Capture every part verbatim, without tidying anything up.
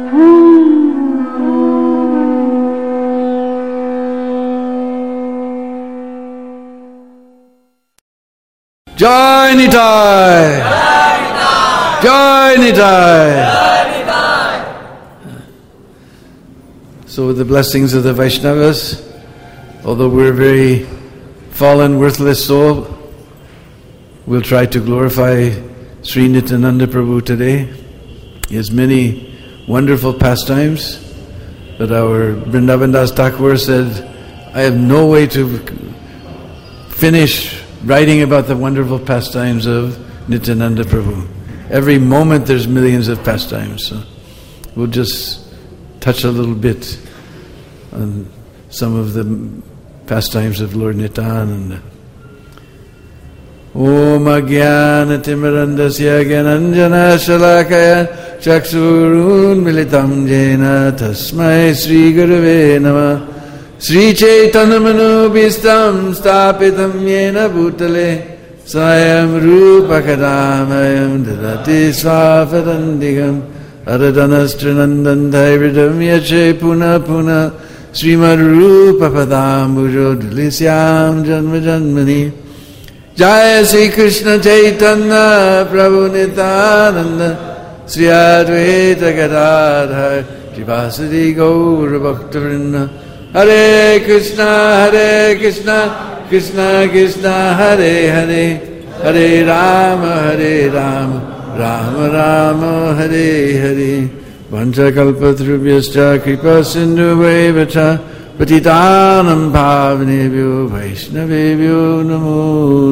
Jai Nitai! Jai Nitai! So with the blessings of the Vaishnavas, although we're a very fallen, worthless soul, we'll try to glorify Sri Nityananda Prabhu today. He has many wonderful pastimes, but our Vrindavan Das Thakur said, I have no way to finish writing about the wonderful pastimes of Nityananda Prabhu. Every moment there's millions of pastimes, so we'll just touch a little bit on some of the pastimes of Lord Nityananda. Om Agyana Timirandasya Gyananjana Shalakaya Chaksurun Militam Jena Tasmai Sri Gurave Namah Sri Chaitanya Manubhistam Stapitam Yena Bhutale Swayam Rupa Kadamayam Dadati Swafadandigam Aradhanastranandan Dhairidam Yache Puna Puna Srimad Rupa Padambujo Dulisyam Janma Janmani Jaya Sri Krishna Chaitanya Prabhu Nityananda Sri Advaita Gadadhar Jivasadi Gaura Bhaktivinoda Hare Krishna Hare Krishna Krishna Krishna Hare Hare Hare Rama Hare Rama Rama Rama Hare Hare Vanchakalpatrubhyascha Kripa Sindhuvaevacha Patitanam Pavanebhyo Vaishnavebhyo Namo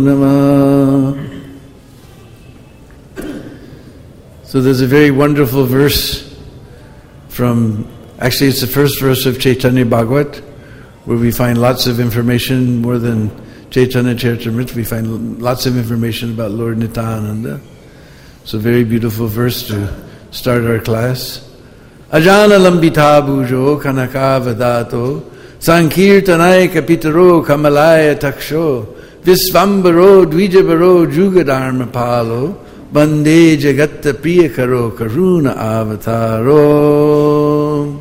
Namah. So there's a very wonderful verse from, actually it's the first verse of Chaitanya Bhagavat, where we find lots of information, more than Chaitanya Charitamrita, we find lots of information about Lord Nityananda. So very beautiful verse to start our class. Ajana lambita bhujo kanaka vadato sankirtanai kapitaro kamalaya taksho visvambaro dvijabaro jugadharma palo bande jagatta priyakaro karuna avataro.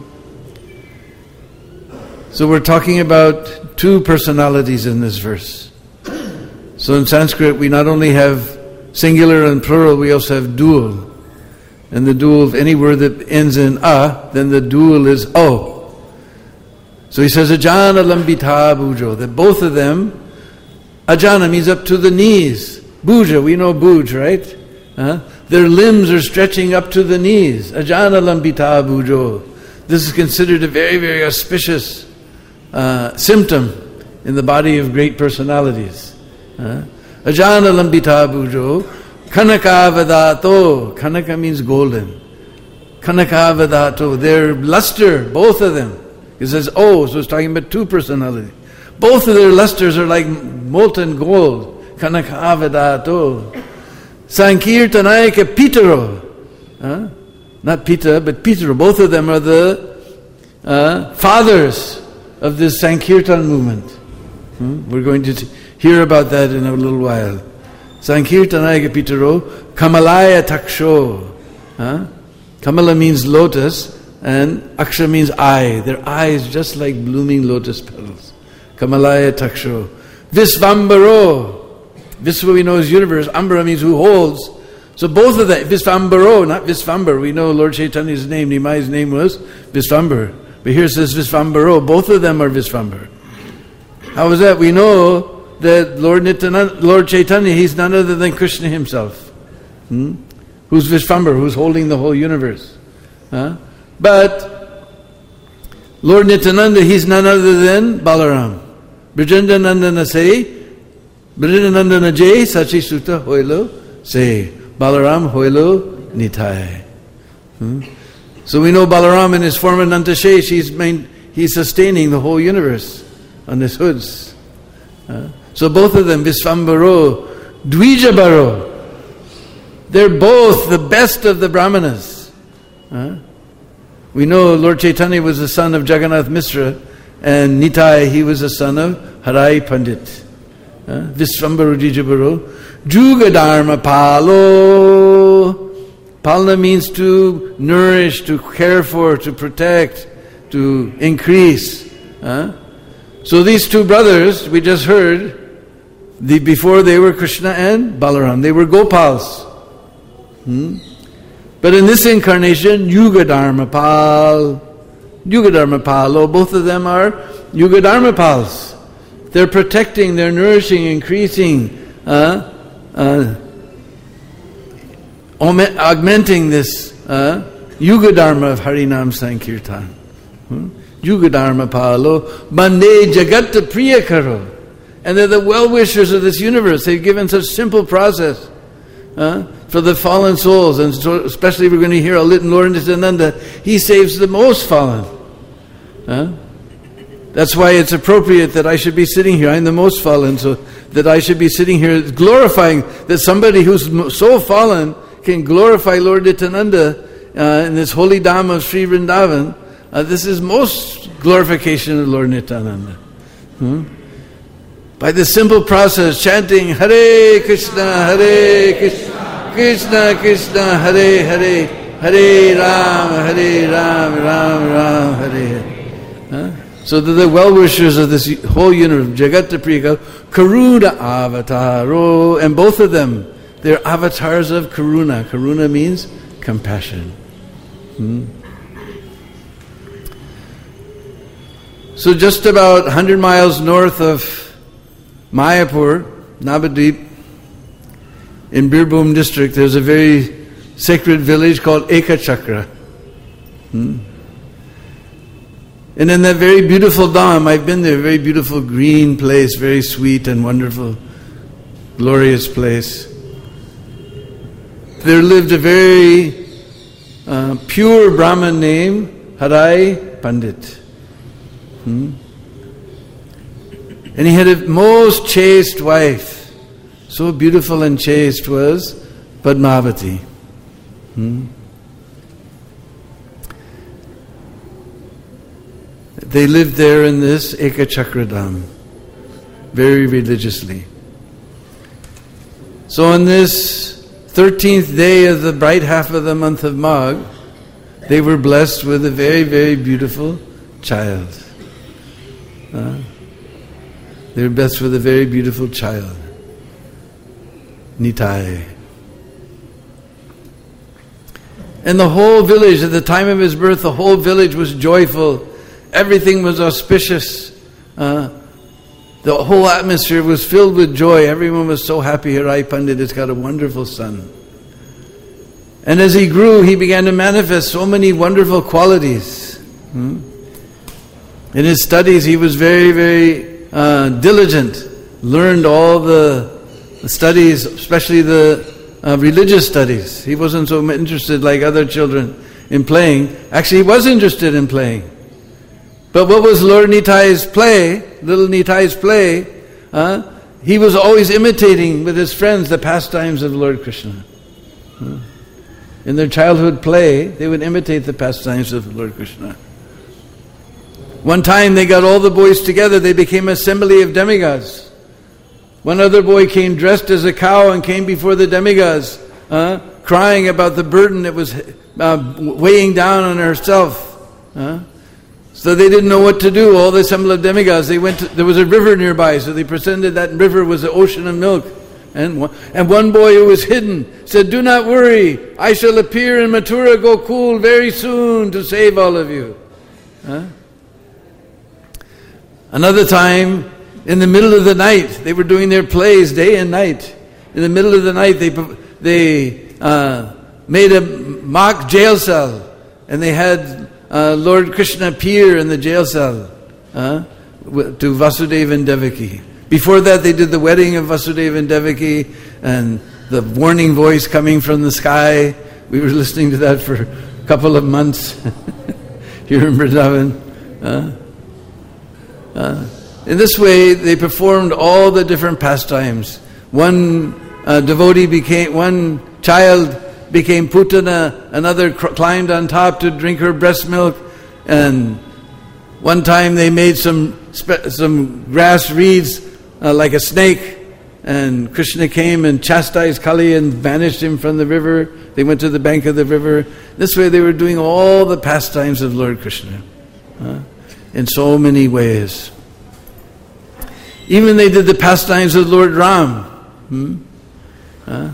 So we're talking about two personalities in this verse. So in Sanskrit we not only have singular and plural, we also have dual. And the dual of any word that ends in a, then the dual is o. So he says, Ajana lambita bhujo, that both of them, Ajana means up to the knees. Bhuja, we know bhuj, right? Huh? Their limbs are stretching up to the knees. Ajana lambita bhujo. This is considered a very, very auspicious uh, symptom in the body of great personalities. Huh? Ajana lambita bhujo, kanaka vadato. Kanaka means golden. Kanaka vadato, their luster, both of them. It says, oh, so it's talking about two personalities. Both of their lusters are like molten gold. Kanaka vadato. Sankirtanaika pitaro. Huh? Not Pita, but Pitaro. Both of them are the uh, fathers of this Sankirtan movement. Hmm? We're going to t- hear about that in a little while. Sankirtanaya Pitaro, Kamalaya Taksho. Huh? Kamala means lotus, and Aksha means eye. Their eyes just like blooming lotus petals. Kamalaya Taksho. Visvambaro. Visva we know is universe. Ambara means who holds. So both of them, Visvambaro, not Visvambar. We know Lord Chaitanya's name, Nimai's name was Visvambar. But here it says Visvambaro. Both of them are Visvambar. How is that? We know that Lord Nityananda, Lord Chaitanya, he's none other than Krishna himself. Hmm? Who's Vishvambar, who's holding the whole universe. Huh? But Lord Nityananda, he's none other than Balaram. Brijandanandana say, Brijandanandana jay, Sachi Sutta hoilo say, Balaram hoilo nitai. Hmm? So we know Balaram in his form of Nantashesh, he's, main, he's sustaining the whole universe on his hoods. Huh? So both of them, Visvambaro, Dvijabaro, they're both the best of the Brahmanas. Huh? We know Lord Chaitanya was the son of Jagannath Mishra, and Nitai, he was the son of Harai Pandit. Huh? Visvambaro Dvijabaro, Jugadharma Palo. Palna means to nourish, to care for, to protect, to increase. Huh? So these two brothers, we just heard, the, before they were Krishna and Balaram, they were Gopals. Hmm? But in this incarnation, Yuga Dharmapal, Yuga Dharmapal, oh, both of them are Yuga Dharmapals. They're protecting, they're nourishing, increasing, uh, uh, augmenting this uh, Yuga Dharma of Harinam Sankirtan. Hmm? Yuga Dharma Palo, Bande Jagata Priyakaro. And they're the well-wishers of this universe. They've given such simple process uh, for the fallen souls. And so especially we're going to hear a little Lord Nityananda. He saves the most fallen. Uh? That's why it's appropriate that I should be sitting here. I'm the most fallen, so that I should be sitting here glorifying that somebody who's so fallen can glorify Lord Nityananda uh, in this holy Dham of Sri Vrindavan. Uh, this is most glorification of Lord Nityananda. Hmm? By this simple process, chanting Hare Krishna, Hare Krishna, Krishna Krishna, Hare Hare, Hare Ram, Hare Ram, Ram Ram, Hare Hare. Huh? So that the well-wishers of this whole universe, Jagata Priyaka, Karuna Avataro, and both of them, they're avatars of Karuna. Karuna means compassion. Hmm? So just about one hundred miles north of Mayapur, Navadvip, in Birbhum district, there's a very sacred village called Ekachakra. Hmm? And in that very beautiful Dham, I've been there, very beautiful green place, very sweet and wonderful, glorious place. There lived a very uh, pure Brahmin named Harai Pandit. Hmm? And he had a most chaste wife. So beautiful and chaste was Padmavati. Hmm? They lived there in this Ekachakra Dham, very religiously. So on this thirteenth day of the bright half of the month of Magh, they were blessed with a very, very beautiful child. Uh, they were blessed with a very beautiful child, Nitai. And the whole village, at the time of his birth, the whole village was joyful. Everything was auspicious. Uh, the whole atmosphere was filled with joy. Everyone was so happy. Harai Pandit has got a wonderful son. And as he grew, he began to manifest so many wonderful qualities. Hmm? In his studies, he was very, very uh, diligent. Learned all the, the studies, especially the uh, religious studies. He wasn't so interested like other children in playing. Actually, he was interested in playing. But what was Lord Nitai's play, little Nitai's play, uh, he was always imitating with his friends the pastimes of Lord Krishna. Uh, in their childhood play, they would imitate the pastimes of Lord Krishna. One time they got all the boys together, they became an assembly of demigods. One other boy came dressed as a cow and came before the demigods, uh, crying about the burden that was uh, weighing down on herself. Uh, So they didn't know what to do. All the assembly of demigods, they went to, there was a river nearby, so they pretended that river was the ocean of milk. And one, and one boy who was hidden said, "Do not worry, I shall appear in Mathura Gokul very soon to save all of you." Huh? Another time, in the middle of the night, they were doing their plays day and night. In the middle of the night, they they uh, made a mock jail cell, and they had Uh, Lord Krishna appear in the jail cell uh, to Vasudeva and Devaki. Before that, they did the wedding of Vasudeva and Devaki, and the warning voice coming from the sky. We were listening to that for a couple of months here in Vrindavan. Uh, uh, in this way, they performed all the different pastimes. One uh, devotee became, one child became Putana, another cr- climbed on top to drink her breast milk, and one time they made some spe- some grass reeds uh, like a snake, and Krishna came and chastised Kali and banished him from the river. They went to the bank of the river. This way they were doing all the pastimes of Lord Krishna uh, in so many ways. Even they did the pastimes of Lord Ram. Hmm? Uh,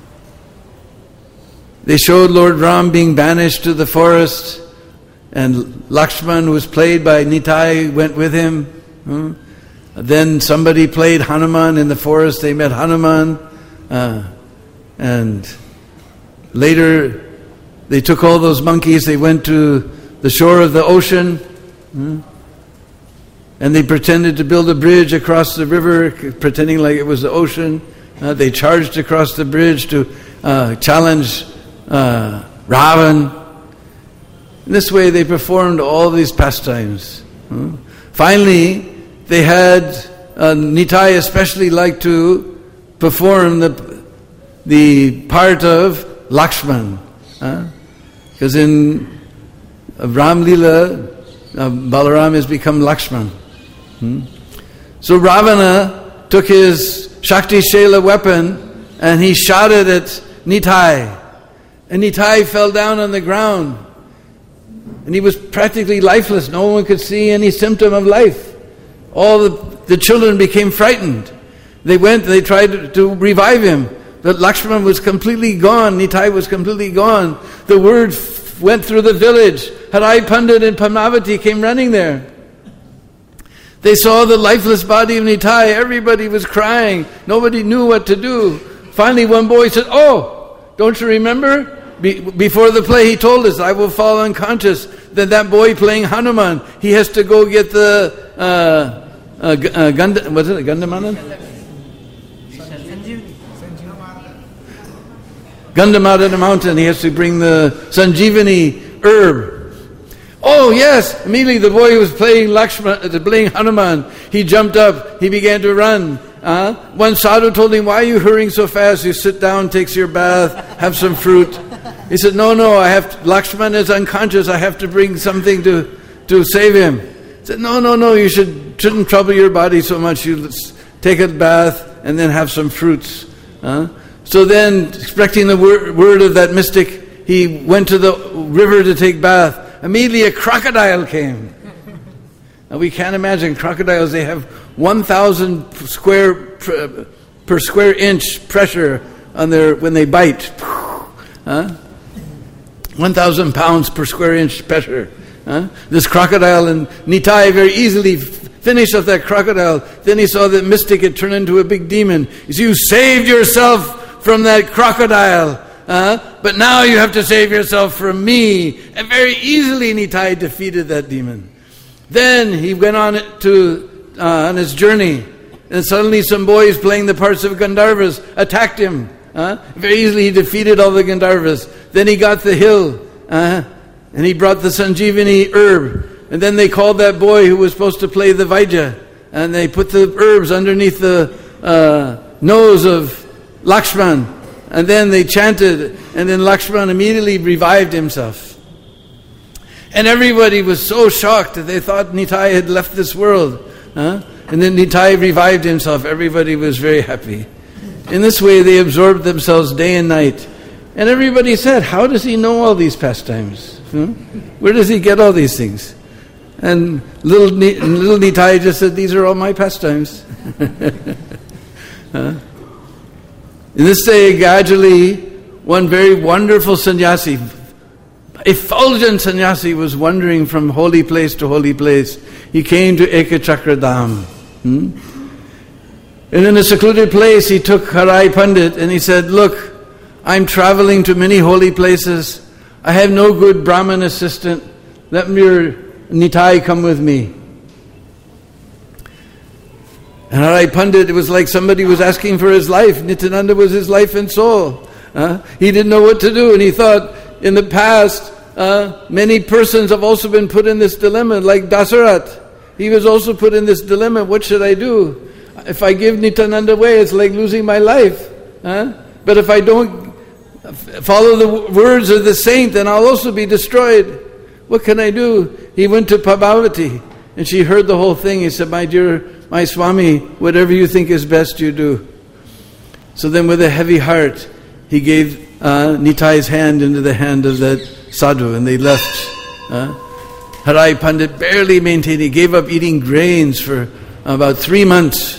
they showed Lord Ram being banished to the forest, and Lakshman, who was played by Nitai, went with him. Hmm? Then somebody played Hanuman in the forest. They met Hanuman. Uh, and later they took all those monkeys. They went to the shore of the ocean. Hmm? And they pretended to build a bridge across the river, pretending like it was the ocean. Uh, they charged across the bridge to uh, challenge uh, Ravan. In this way they performed all these pastimes. Hmm? Finally, they had, uh, Nitai especially liked to perform the the part of Lakshman. Because uh, in uh, Ram Leela, uh, Balaram has become Lakshman. Hmm? So Ravana took his Shakti Shela weapon and he shot it at Nitai. And Nitai fell down on the ground. And he was practically lifeless. No one could see any symptom of life. All the, the children became frightened. They went, they tried to, to revive him. But Lakshman was completely gone. Nitai was completely gone. The word f- went through the village. Harai Pandit and Padmavati came running there. They saw the lifeless body of Nitai. Everybody was crying. Nobody knew what to do. Finally one boy said, "Oh, don't you remember? Be- before the play he told us, I will fall unconscious. Then that boy playing Hanuman, he has to go get the... Uh, Uh, uh, Ganda, what's it? Gandamadan? Gandhamadana mountain. He has to bring the Sanjeevani herb. Oh yes! Immediately the boy who was playing Lakshman, uh, playing Hanuman, he jumped up. He began to run. Uh, one sadhu told him, "Why are you hurrying so fast? You sit down, takes your bath, have some fruit." He said, "No, no. I have to, Lakshman is unconscious. I have to bring something to to save him." He said, "No, no, no. You should." Shouldn't trouble your body so much. You take a bath and then have some fruits. Uh? So then, expecting the wor- word of that mystic, he went to the river to take bath. Immediately a crocodile came. Now we can't imagine crocodiles. They have one thousand square per, per square inch pressure on their when they bite. Uh? one thousand pounds per square inch pressure. Uh? This crocodile, and Nitai very easily finished off that crocodile. Then he saw that mystic had turned into a big demon. He said, "You saved yourself from that crocodile, uh, but now you have to save yourself from me." And very easily Nitai defeated that demon. Then he went on to uh, on his journey, and suddenly some boys playing the parts of Gandharvas attacked him. Uh, very easily he defeated all the Gandharvas. Then he got the hill, uh, and he brought the Sanjeevani herb. And then they called that boy who was supposed to play the Vaidya, and they put the herbs underneath the uh, nose of Lakshman. And then they chanted, and then Lakshman immediately revived himself. And everybody was so shocked that they thought Nitai had left this world. Huh? And then Nitai revived himself. Everybody was very happy. In this way they absorbed themselves day and night. And everybody said, "How does he know all these pastimes? Hmm? Where does he get all these things?" And little little Nitai just said, "These are all my pastimes." huh? In this day, gradually, one very wonderful sannyasi, effulgent sannyasi, was wandering from holy place to holy place. He came to Ekachakra Dham. Hmm? And in a secluded place, he took Harai Pandit and he said, "Look, I'm traveling to many holy places. I have no good Brahmin assistant. Let your Nitai come with me." And Harai Pandit, it was like somebody was asking for his life. Nityananda was his life and soul. Uh, he didn't know what to do, and he thought, in the past, uh, many persons have also been put in this dilemma, like Dasarat. He was also put in this dilemma. What should I do? If I give Nityananda away, it's like losing my life. Uh? But if I don't follow the words of the saint, then I'll also be destroyed. What can I do? He went to Padmavati, and she heard the whole thing. He said, "My dear, my Swami, whatever you think is best, you do." So then with a heavy heart, he gave uh, Nitai's hand into the hand of that sadhu, and they left. Uh, Harai Pandit barely maintained, he gave up eating grains for about three months,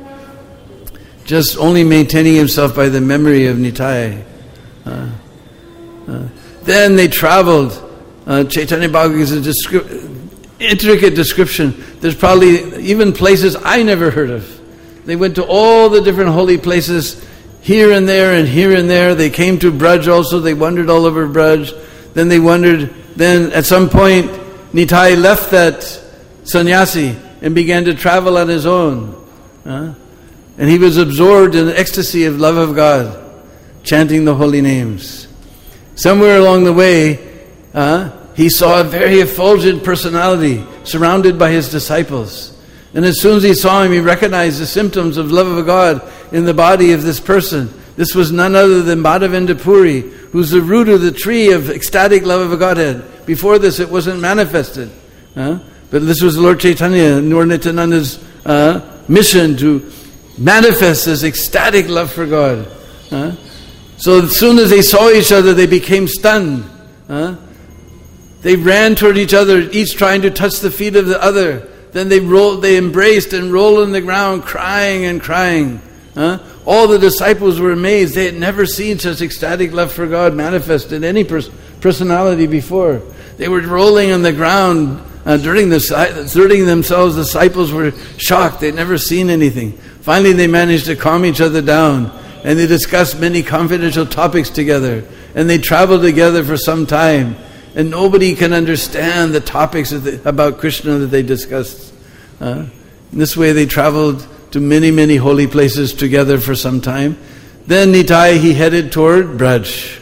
just only maintaining himself by the memory of Nitai. Uh, uh, then they traveled. Uh, Chaitanya Bhagavad is a descri- intricate description. There's probably even places I never heard of. They went to all the different holy places, here and there and here and there. They came to Braj also. They wandered all over Braj. Then they wandered. Then at some point, Nitai left that sannyasi and began to travel on his own. Uh, and he was absorbed in the ecstasy of love of God, chanting the holy names. Somewhere along the way, uh, he saw a very effulgent personality surrounded by his disciples. And as soon as he saw him, he recognized the symptoms of love of God in the body of this person. This was none other than Madhavendra Puri, who's the root of the tree of ecstatic love of Godhead. Before this, it wasn't manifested. Uh, but this was Lord Chaitanya, Lord Nityananda's uh, mission to manifest this ecstatic love for God. Uh, so as soon as they saw each other, they became stunned. Uh, they ran toward each other, each trying to touch the feet of the other. Then they rolled, they embraced and rolled on the ground, crying and crying. Huh? All the disciples were amazed. They had never seen such ecstatic love for God manifest in any pers- personality before. They were rolling on the ground uh, during the during themselves. The disciples were shocked. They'd never seen anything. Finally, they managed to calm each other down, and they discussed many confidential topics together. And they traveled together for some time. And nobody can understand the topics of the, about Krishna that they discussed. Uh, in this way they traveled to many, many holy places together for some time. Then Nitai, he headed toward Braj.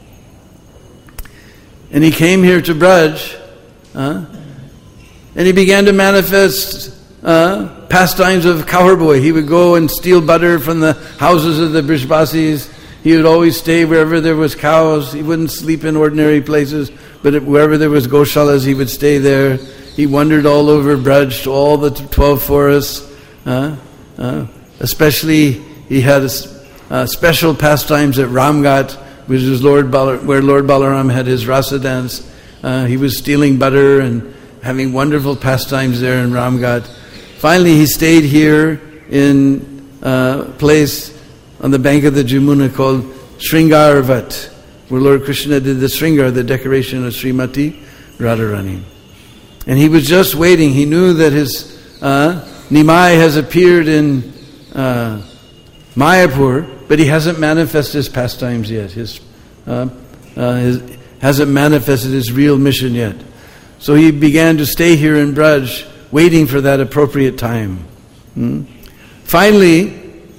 And he came here to Braj. Uh, and he began to manifest uh, pastimes of cowboy. He would go and steal butter from the houses of the Brishbasis. He would always stay wherever there was cows. He wouldn't sleep in ordinary places, but wherever there was goshalas, he would stay there. He wandered all over Braj to all the twelve forests. Uh, uh, especially, he had a, uh, special pastimes at Ramghat, which is Lord Bala, where Lord Balaram had his rasa dance. Uh, he was stealing butter and having wonderful pastimes there in Ramghat. Finally, he stayed here in a place on the bank of the Jamuna called Sringarvat, where Lord Krishna did the Sringar, the decoration of Srimati Radharani. And he was just waiting. He knew that his uh, Nimai has appeared in uh, Mayapur, but he hasn't manifested his pastimes yet. His, uh, uh, his hasn't manifested his real mission yet. So he began to stay here in Braj, waiting for that appropriate time. Hmm? Finally,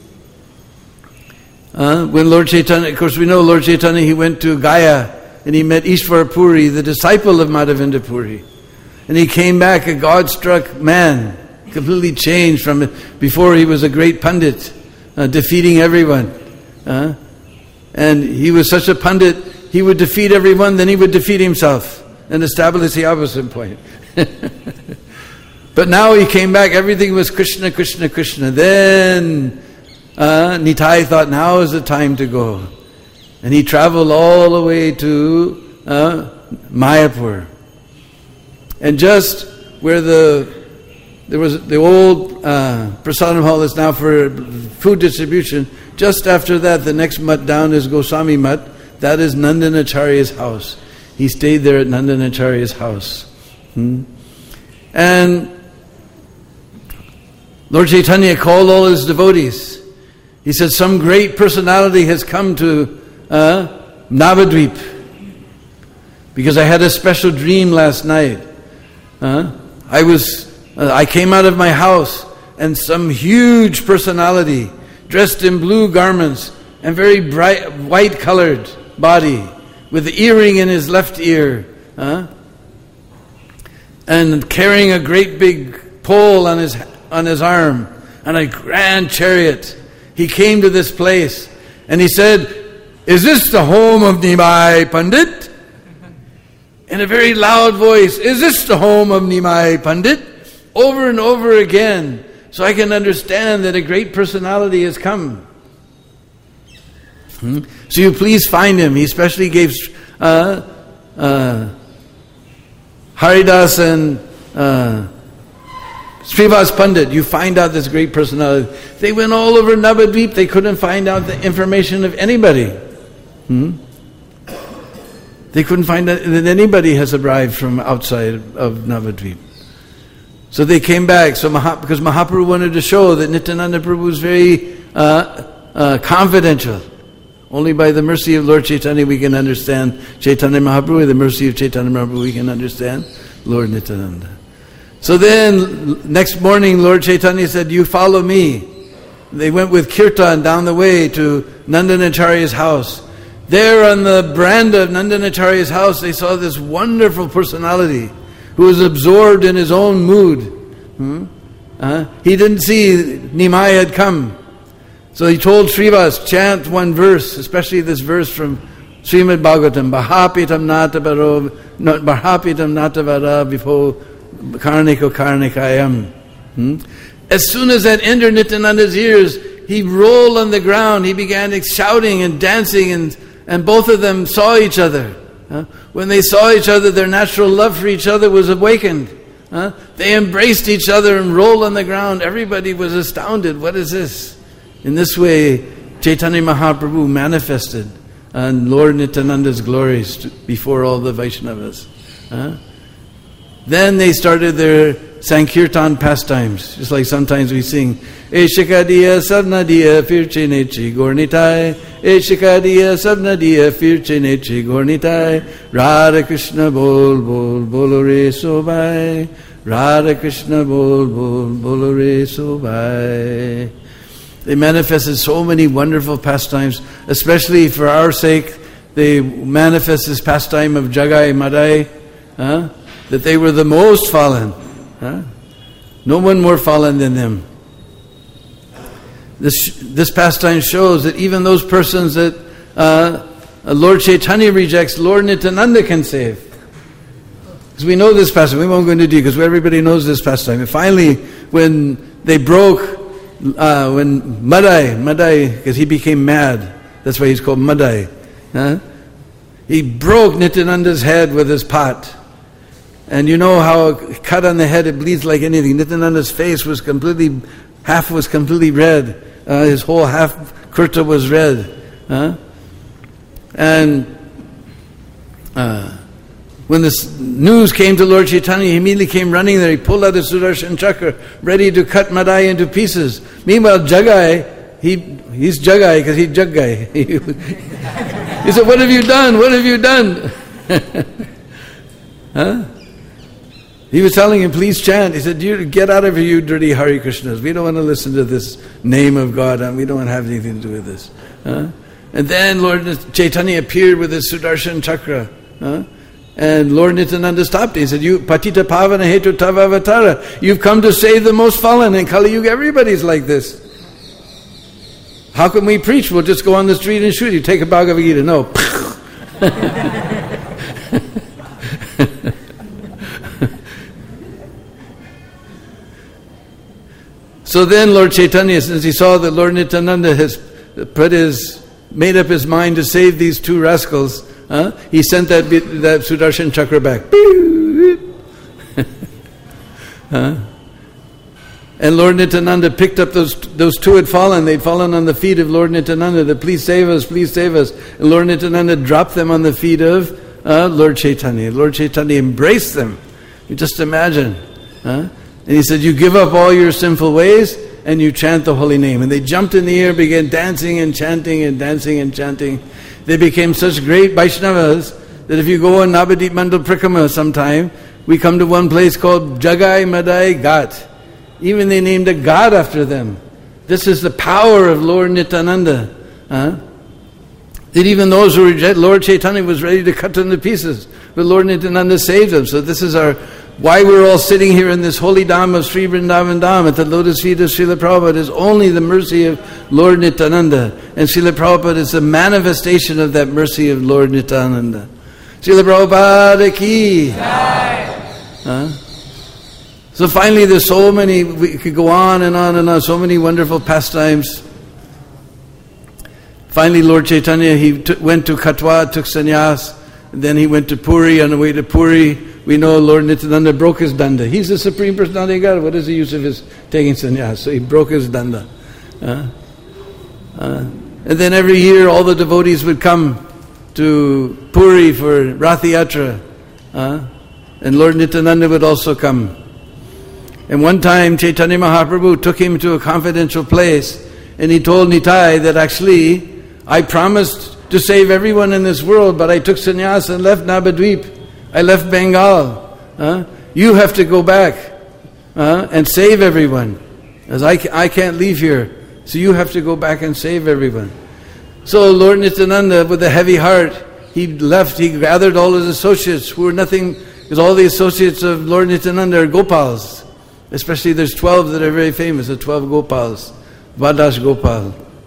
Uh, when Lord Chaitanya, of course we know Lord Chaitanya, he went to Gaya and he met Ishwar Puri, the disciple of Madhavendra Puri. And he came back a God-struck man, completely changed from before he was a great Pandit, uh, defeating everyone. Uh, and he was such a Pandit, he would defeat everyone, then he would defeat himself and establish the opposite point. But now he came back, everything was Krishna, Krishna, Krishna. Then Uh, Nitai thought, now is the time to go. And he traveled all the way to uh, Mayapur. And just where the there was the old uh, prasadam hall is now for food distribution, just after that, the next mutt down is Goswami Mutt. That is Nandanacharya's house. He stayed there at Nandanacharya's house. Hmm? And Lord Chaitanya called all his devotees. He said, some great personality has come to uh, Navadvip, because I had a special dream last night. Uh, I was, uh, I came out of my house, and some huge personality, dressed in blue garments and very bright, white-colored body, with the earring in his left ear, uh, and carrying a great big pole on his on his arm, and a grand chariot. He came to this place and he said, is this the home of Nimai Pandit? In a very loud voice, is this the home of Nimai Pandit? Over and over again, so I can understand that a great personality has come. Hmm? So you please find him. He especially gave uh, uh, Haridas and uh, Srivas Pandit, you find out this great personality. They went all over Navadvip. They couldn't find out the information of anybody. Hmm? They couldn't find out that anybody has arrived from outside of Navadvip. So they came back. So Maha, because Mahaprabhu wanted to show that Nityananda Prabhu was very uh, uh, confidential. Only by the mercy of Lord Chaitanya we can understand Chaitanya Mahaprabhu. By the mercy of Chaitanya Mahaprabhu we can understand Lord Nityananda. So then, next morning, Lord Chaitanya said, you follow me. They went with Kirtan down the way to Nandanacharya's house. There on the veranda of Nandanacharya's house, they saw this wonderful personality who was absorbed in his own mood. Hmm? Uh, he didn't see Nimai had come. So he told Srivas, chant one verse, especially this verse from Srimad Bhagavatam, Bahapitam Natavaro, Bahapitam Natavara Vipo Karniko Karnikayam. Hmm? As soon as that entered Nityananda's ears, he rolled on the ground. He began shouting and dancing, and, and both of them saw each other. Huh? When they saw each other, their natural love for each other was awakened. Huh? They embraced each other and rolled on the ground. Everybody was astounded. What is this? In this way, Chaitanya Mahaprabhu manifested and Lord Nityananda's glories before all the Vaishnavas. Huh? Then they started their Sankirtan pastimes, just like sometimes we sing, Eshikadiya Sabnadiya Firchenechi Gornitai, Eshikadiya Sabnadiya Firchenechi Gornitai, Radha Krishna Bol Bol Bolore Sobai, Radha Krishna Bol Bol Bolore Sobai. They manifested so many wonderful pastimes, especially for our sake. They manifest this pastime of Jagai Madai, huh? That they were the most fallen. Huh? No one more fallen than them. This this pastime shows that even those persons that uh, Lord Chaitanya rejects, Lord Nityananda can save. Because we know this pastime. We won't go into detail because everybody knows this pastime. And finally, when they broke, uh, when Madai, Madai, because he became mad. That's why he's called Madai. Huh? He broke Nityananda's head with his pot. And you know how a cut on the head, it bleeds like anything. Nityananda's face was completely, half was completely red. Uh, his whole half kurta was red. Huh? And uh, when this news came to Lord Chaitanya, he immediately came running there. He pulled out his Sudarshan Chakra, ready to cut Madai into pieces. Meanwhile, Jagai, he he's Jagai because he's Jagai. He said, what have you done? What have you done? Huh? He was telling him, please chant. He said, you get out of here, you dirty Hare Krishnas. We don't want to listen to this name of God, and we don't want to have anything to do with this. Huh? And then Lord Chaitanya appeared with his Sudarshan Chakra. Huh? And Lord Nityananda stopped him. He said, you patita pavana hetu tavavatara. You've come to save the most fallen. In Kali Yuga, everybody's like this. How can we preach? We'll just go on the street and shoot you. Take a Bhagavad Gita. No. So then Lord Chaitanya, since he saw that Lord Nityananda has put his, made up his mind to save these two rascals, huh? He sent that that Sudarshan Chakra back. Huh? And Lord Nityananda picked up those those two had fallen. They'd fallen on the feet of Lord Nityananda. That please save us, please save us. And Lord Nityananda dropped them on the feet of uh, Lord Chaitanya. Lord Chaitanya embraced them. You just imagine. Huh? And he said, you give up all your sinful ways and you chant the holy name. And they jumped in the air, began dancing and chanting and dancing and chanting. They became such great Vaishnavas that if you go on Navadip Mandal Prikrama sometime, we come to one place called Jagai Madai Ghat. Even they named a god after them. This is the power of Lord Nityananda. Huh? That even those who reject, Lord Chaitanya was ready to cut them to pieces. But Lord Nityananda saved them. So this is our... why we're all sitting here in this holy Dham of Sri Vrindavan Dham at the lotus feet of Srila Prabhupada is only the mercy of Lord Nityananda. And Srila Prabhupada is the manifestation of that mercy of Lord Nityananda. Srila Prabhupada ki. Huh? So finally there's so many, we could go on and on and on, so many wonderful pastimes. finally Lord Chaitanya, he t- went to Katwa, took sannyas, and then he went to Puri. On the way to Puri, we know Lord Nityananda broke his danda. He's the Supreme Personality of God. What is the use of his taking sannyas? So he broke his danda. Uh, uh, and then every year all the devotees would come to Puri for Rath Yatra. Uh, and Lord Nityananda would also come. And one time Chaitanya Mahaprabhu took him to a confidential place, and he told Nitai that actually I promised to save everyone in this world, but I took sannyas and left Navadvip. I left Bengal. Uh, you have to go back uh, and save everyone, as I, I can't leave here. So you have to go back and save everyone. So Lord Nityananda, with a heavy heart, he left. He gathered all his associates who were nothing, because all the associates of Lord Nityananda are Gopals. Especially there's twelve that are very famous, the twelve Gopals, Vadas Gopal.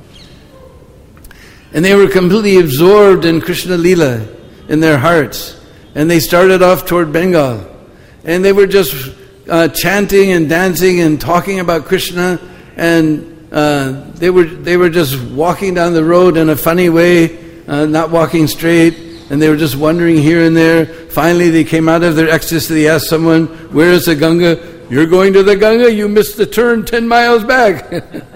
And they were completely absorbed in Krishna Leela in their hearts. And they started off toward Bengal. And they were just uh, chanting and dancing and talking about Krishna. And uh, they were they were just walking down the road in a funny way, uh, not walking straight. And they were just wandering here and there. Finally they came out of their ecstasy. They asked someone, "Where is the Ganga?" "You're going to the Ganga, you missed the turn ten miles back."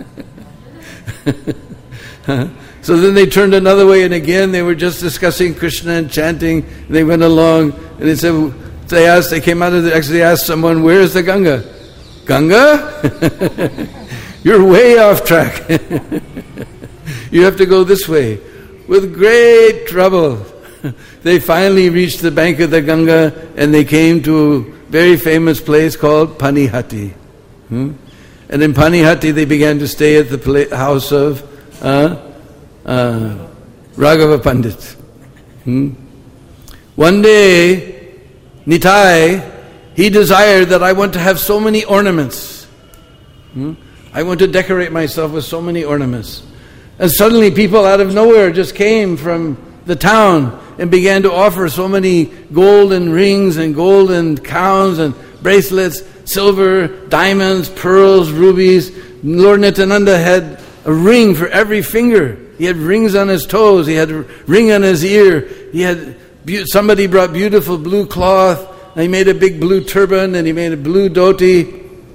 So then they turned another way, and again they were just discussing Krishna and chanting. And they went along, and they said, they asked, they came out of the ecstasy, they asked someone, "Where is the Ganga?" "Ganga? You're way off track. You have to go this way." With great trouble, they finally reached the bank of the Ganga, and they came to very famous place called Panihati. Hmm? And in Panihati they began to stay at the pla- house of uh, uh, Raghava Pandit. Hmm? One day, Nitai, he desired that I want to have so many ornaments. Hmm? I want to decorate myself with so many ornaments. And suddenly people out of nowhere just came from the town and began to offer so many golden rings and golden crowns and bracelets, silver, diamonds, pearls, rubies. Lord Nityananda had a ring for every finger. He had rings on his toes. He had a ring on his ear. He had somebody brought beautiful blue cloth. And he made a big blue turban, and he made a blue dhoti.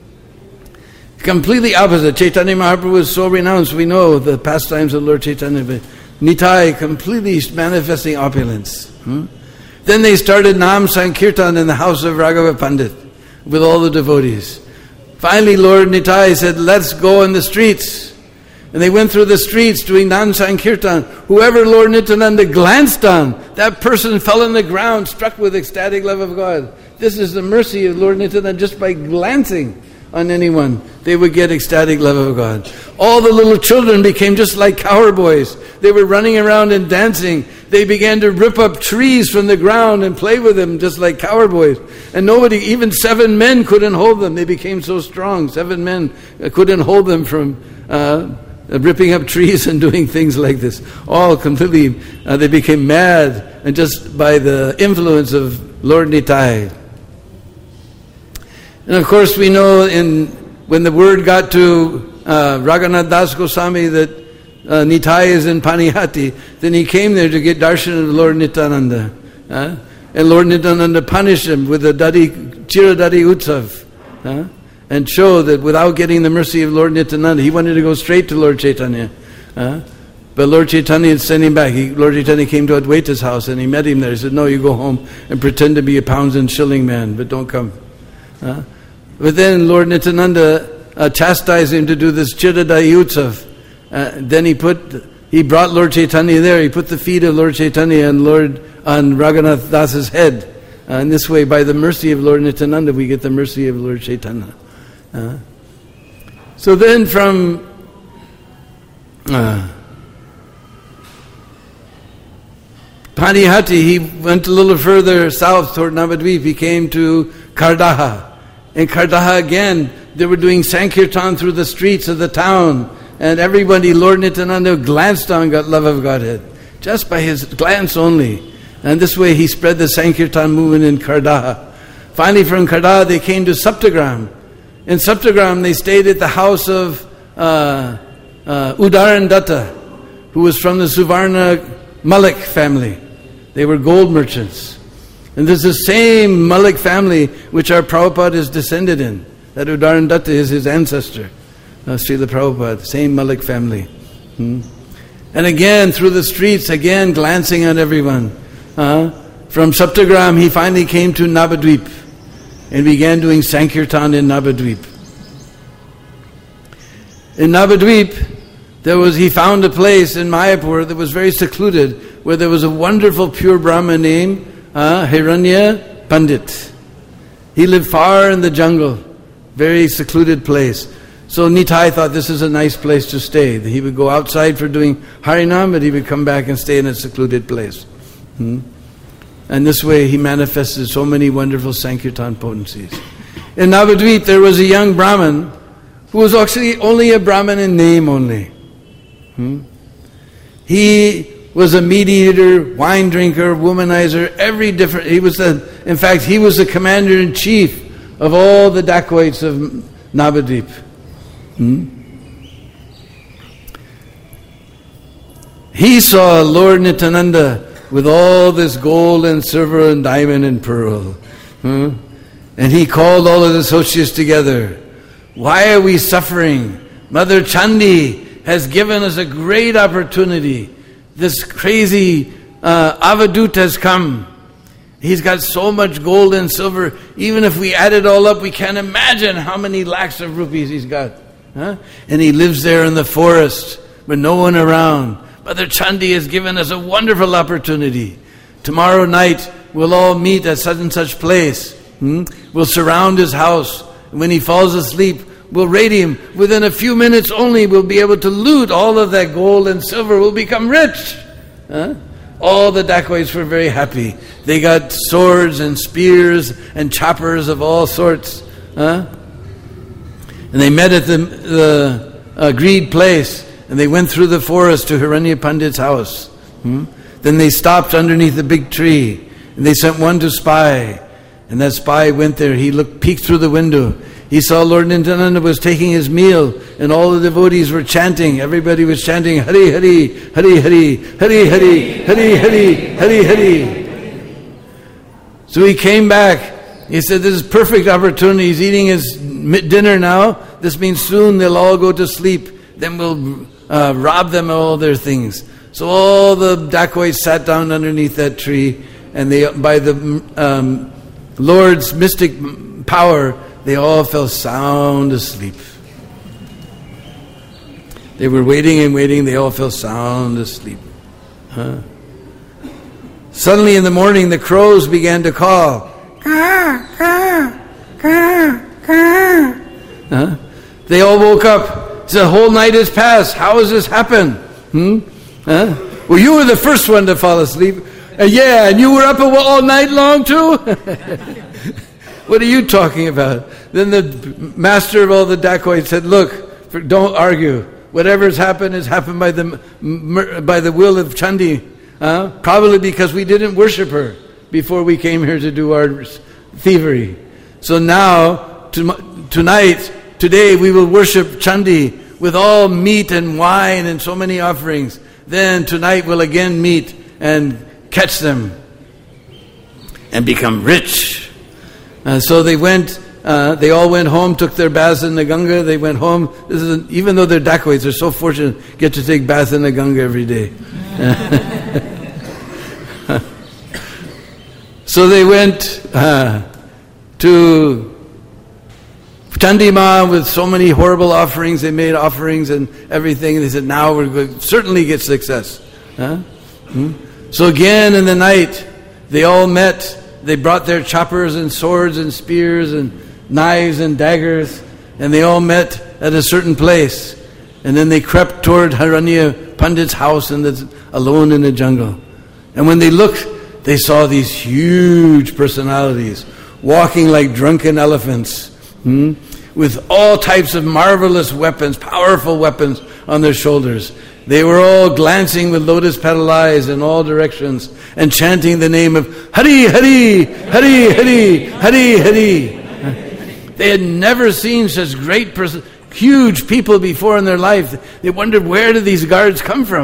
Completely opposite. Chaitanya Mahaprabhu was so renounced. We know the pastimes of Lord Chaitanya, but Nitai completely manifesting opulence. Hmm? Then they started Nam Sankirtan in the house of Raghava Pandit with all the devotees. Finally Lord Nitai said, "Let's go in the streets." And they went through the streets doing Nam Sankirtan. Whoever Lord Nityananda glanced on, that person fell on the ground, struck with ecstatic love of God. This is the mercy of Lord Nityananda. Just by glancing on anyone, they would get ecstatic love of God. All the little children became just like cowboys. They were running around and dancing. They began to rip up trees from the ground and play with them just like cowboys. And nobody, even seven men couldn't hold them. They became so strong. Seven men couldn't hold them from uh, ripping up trees and doing things like this. All completely, uh, they became mad, and just by the influence of Lord Nitai. And of course we know in when the word got to uh, Raghunath Das Goswami that uh, Nitai is in Panihati, then he came there to get darshan of Lord Nityananda. Uh, and Lord Nityananda punished him with a dadi, Chira Dadi Utsav. Uh, and show that without getting the mercy of Lord Nityananda, he wanted to go straight to Lord Chaitanya. Uh, but Lord Chaitanya sent him back. He, Lord Chaitanya came to Advaita's house and he met him there. He said, "No, you go home and pretend to be a pounds and shilling man, but don't come." Uh, But then Lord Nityananda uh, chastised him to do this Chiradai Utsav. Uh, then he put, he brought Lord Chaitanya there. He put the feet of Lord Chaitanya and Lord on Raghunath Das's head. Uh, in this way, by the mercy of Lord Nityananda, we get the mercy of Lord Chaitanya. Uh, so then from uh, Panihati, he went a little further south toward Navadvip. He came to Kardaha. In Kardaha again, they were doing Sankirtan through the streets of the town. And everybody Lord Nityananda glanced on got love of Godhead. Just by his glance only. And this way he spread the Sankirtan movement in Kardaha. Finally from Kardaha they came to Saptagram. In Saptagram they stayed at the house of uh, uh, Udaran Datta, who was from the Suvarna Malik family. They were gold merchants. And this is the same Malik family which our Prabhupada is descended in. That Udaran Datta is his ancestor. Uh, Srila Prabhupada, same Malik family. Hmm? And again, through the streets, again glancing at everyone. Uh, from Saptagram, he finally came to Navadvip and began doing Sankirtan in Navadvip. In Navadvip, there was he found a place in Mayapur that was very secluded, where there was a wonderful pure Brahma named uh, Hiranya Pandit. He lived far in the jungle, very secluded place. So Nitai thought this is a nice place to stay. He would go outside for doing Harinam, but he would come back and stay in a secluded place. Hmm? And this way he manifested so many wonderful Sankirtan potencies. In Navadvip there was a young Brahmin who was actually only a Brahmin in name only. Hmm? He was a meat eater, wine drinker, womanizer, every different... He was the, in fact, he was the commander-in-chief of all the dacoits of Navadvip. Hmm? He saw Lord Nityananda with all this gold and silver and diamond and pearl. Hmm? And he called all of the associates together. Why are we suffering? Mother Chandi has given us a great opportunity. This crazy uh, Avadut has come. He's got so much gold and silver. Even if we add it all up, we can't imagine how many lakhs of rupees he's got. Huh? And he lives there in the forest with no one around. Mother Chandi has given us a wonderful opportunity. Tomorrow night, we'll all meet at such and such place. Hmm? We'll surround his house. And when he falls asleep, we'll raid him. Within a few minutes only, we'll be able to loot all of that gold and silver. We'll become rich. Huh? All the dacoits were very happy. They got swords and spears and choppers of all sorts. Huh? And they met at the, the agreed place. And they went through the forest to Hiranya Pandit's house. Hmm? Then they stopped underneath a big tree. And they sent one to spy. And that spy went there. He looked, peeked through the window. He saw Lord Nityananda was taking his meal, and all the devotees were chanting. Everybody was chanting, Hari Hari, Hari Hari, Hari Hari, Hari Hari, Hari Hari. So he came back. He said, this is perfect opportunity. He's eating his dinner now. This means soon they'll all go to sleep. Then we'll uh, rob them of all their things. So all the dacoits sat down underneath that tree, and they, by the um, Lord's mystic power, they all fell sound asleep. They were waiting and waiting, they all fell sound asleep. Huh? Suddenly in the morning, the crows began to call. Caw, caw, caw, caw. Huh? They all woke up. The whole night has passed. How has this happened? Hmm? Huh? Well, you were the first one to fall asleep. Uh, yeah, and you were up all night long too? What are you talking about? Then the master of all the dacoits said, look, for, don't argue. Whatever's happened has happened by the by the will of Chandi. Uh, probably because we didn't worship her before we came here to do our thievery. So now, to, tonight, today, we will worship Chandi with all meat and wine and so many offerings. Then tonight we'll again meet and catch them and become rich. Uh, so they went, uh, they all went home, took their baths in the Ganga. They went home. This is an, even though they're dacoits, they're so fortunate to get to take baths in the Ganga every day. So they went uh, to Chandi Ma with so many horrible offerings. They made offerings and everything. They said, now we're going to certainly get success. Huh? Hmm? So again in the night, they all met. They brought their choppers and swords and spears and knives and daggers, and they all met at a certain place. And then they crept toward Hiranya Pandit's house and the, alone in the jungle. And when they looked, they saw these huge personalities walking like drunken elephants, hmm, with all types of marvelous weapons, powerful weapons on their shoulders. They were all glancing with lotus petal eyes in all directions and chanting the name of Hari, Hari, Hari, Hari, Hari, Hari. They had never seen such great, pers- huge people before in their life. They wondered, where did these guards come from?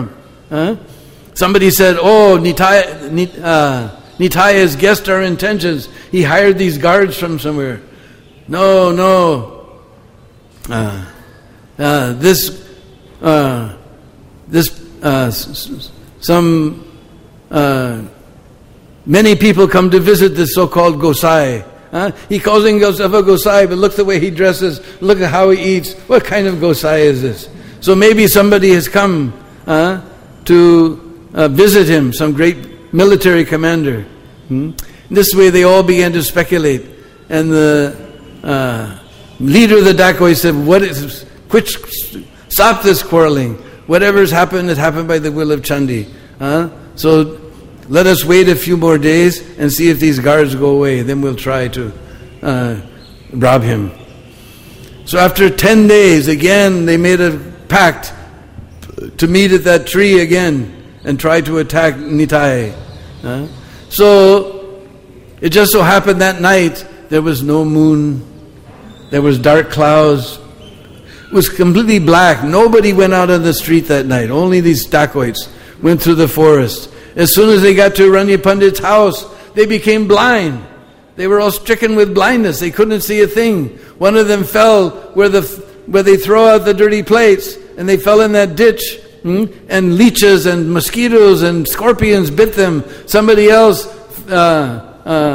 Huh? Somebody said, oh, Nitai, uh, Nitai has guessed our intentions. He hired these guards from somewhere. No, no. Uh, uh, this, uh, this, uh, some, uh, many people come to visit this so-called Gosai. Huh? He calls himself a Gosai, but look the way he dresses. Look at how he eats. What kind of Gosai is this? So maybe somebody has come uh, to uh, visit him, some great military commander. Hmm? This way they all began to speculate. And the uh, leader of the dacoits said, "What is, quit, stop this quarreling. Whatever's happened, it happened by the will of Chandi. Huh? So let us wait a few more days and see if these guards go away. Then we'll try to uh, rob him." So after ten days, again, they made a pact to meet at that tree again and try to attack Nitai. Uh, so it just so happened that night there was no moon, there was dark clouds, it was completely black. Nobody went out on the street that night. Only these dacoits went through the forest. As soon as they got to Aranya Pandit's house, they became blind. They were all stricken with blindness. They couldn't see a thing. One of them fell where the where they throw out the dirty plates, and they fell in that ditch, hmm? and leeches and mosquitoes and scorpions bit them. Somebody else uh,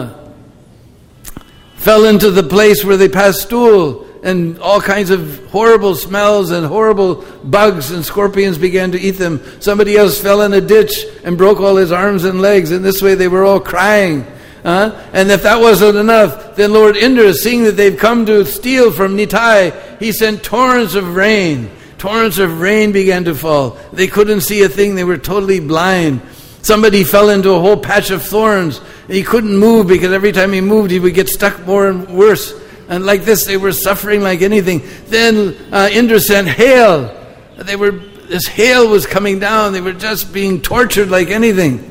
uh, fell into the place where they passed stool, and all kinds of horrible smells and horrible bugs and scorpions began to eat them. Somebody else fell in a ditch and broke all his arms and legs, and this way they were all crying. Uh, and if that wasn't enough, then Lord Indra, seeing that they've come to steal from Nitai, he sent torrents of rain. Torrents of rain began to fall. They couldn't see a thing. They were totally blind. Somebody fell into a whole patch of thorns. He couldn't move because every time he moved, he would get stuck more and worse. And like this, they were suffering like anything. Then uh, Indra sent hail. They were, this hail was coming down. They were just being tortured like anything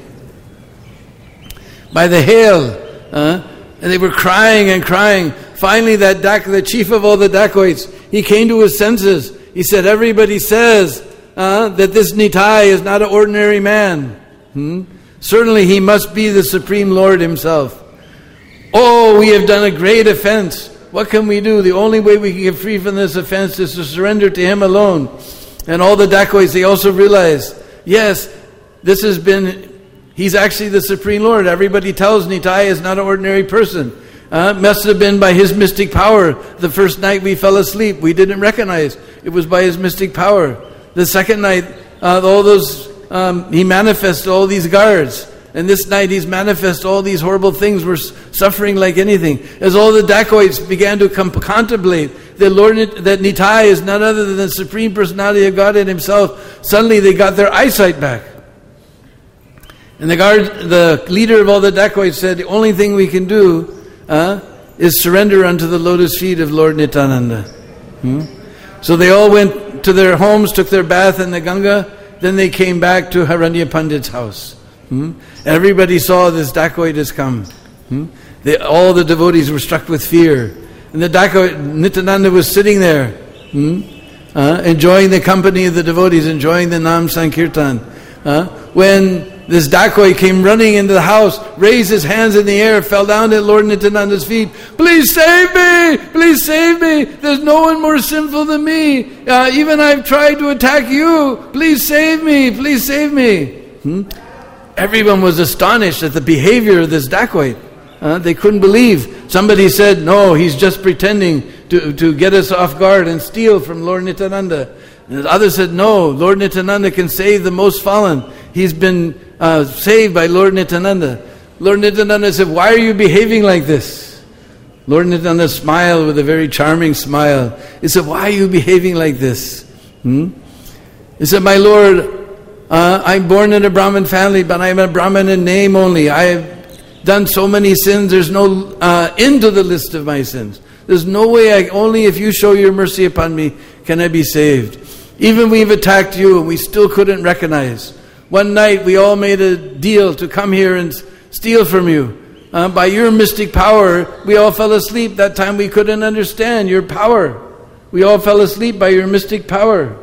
by the hail. Uh, and they were crying and crying. Finally, that dac- the chief of all the dacoits, he came to his senses. He said, everybody says uh, that this Nitai is not an ordinary man. Hmm? Certainly he must be the Supreme Lord himself. Oh, we have done a great offense. What can we do? The only way we can get free from this offense is to surrender to him alone. And all the dacoits, they also realize, yes, this has been, he's actually the Supreme Lord. Everybody tells Nitai is not an ordinary person. Uh, must have been by his mystic power. The first night we fell asleep, we didn't recognize it was by his mystic power. The second night, uh, all those um, he manifested all these guards, and this night he's manifested all these horrible things. We're suffering like anything. As all the dacoits began to com- contemplate that Lord that Nitai is none other than the Supreme Personality of Godhead Himself, suddenly they got their eyesight back. And the guard, the leader of all the dacoits said, the only thing we can do Uh, is surrender unto the lotus feet of Lord Nityananda. Hmm? So they all went to their homes, took their bath in the Ganga, then they came back to Aranya Pandit's house. Hmm? Everybody saw this dacoit has come. Hmm? They, all the devotees were struck with fear. And the dacoit, Nityananda was sitting there, hmm? uh, enjoying the company of the devotees, enjoying the Nam Sankirtan. Uh, when this dacoit came running into the house, raised his hands in the air, fell down at Lord Nityananda's feet. Please save me! Please save me! There's no one more sinful than me. Uh, even I've tried to attack you. Please save me! Please save me! Hmm? Everyone was astonished at the behavior of this dacoit. Uh, they couldn't believe. Somebody said, no, he's just pretending to, to get us off guard and steal from Lord Nityananda. And others said, no, Lord Nityananda can save the most fallen. He's been uh, saved by Lord Nityananda. Lord Nityananda said, why are you behaving like this? Lord Nityananda smiled with a very charming smile. He said, why are you behaving like this? Hmm? He said, my Lord, uh, I'm born in a Brahmin family, but I'm a Brahmin in name only. I have done so many sins, there's no uh, end to the list of my sins. There's no way, I, only if you show your mercy upon me can I be saved. Even we've attacked you and we still couldn't recognize. One night we all made a deal to come here and steal from you. Uh, by your mystic power, we all fell asleep. That time we couldn't understand your power. We all fell asleep by your mystic power.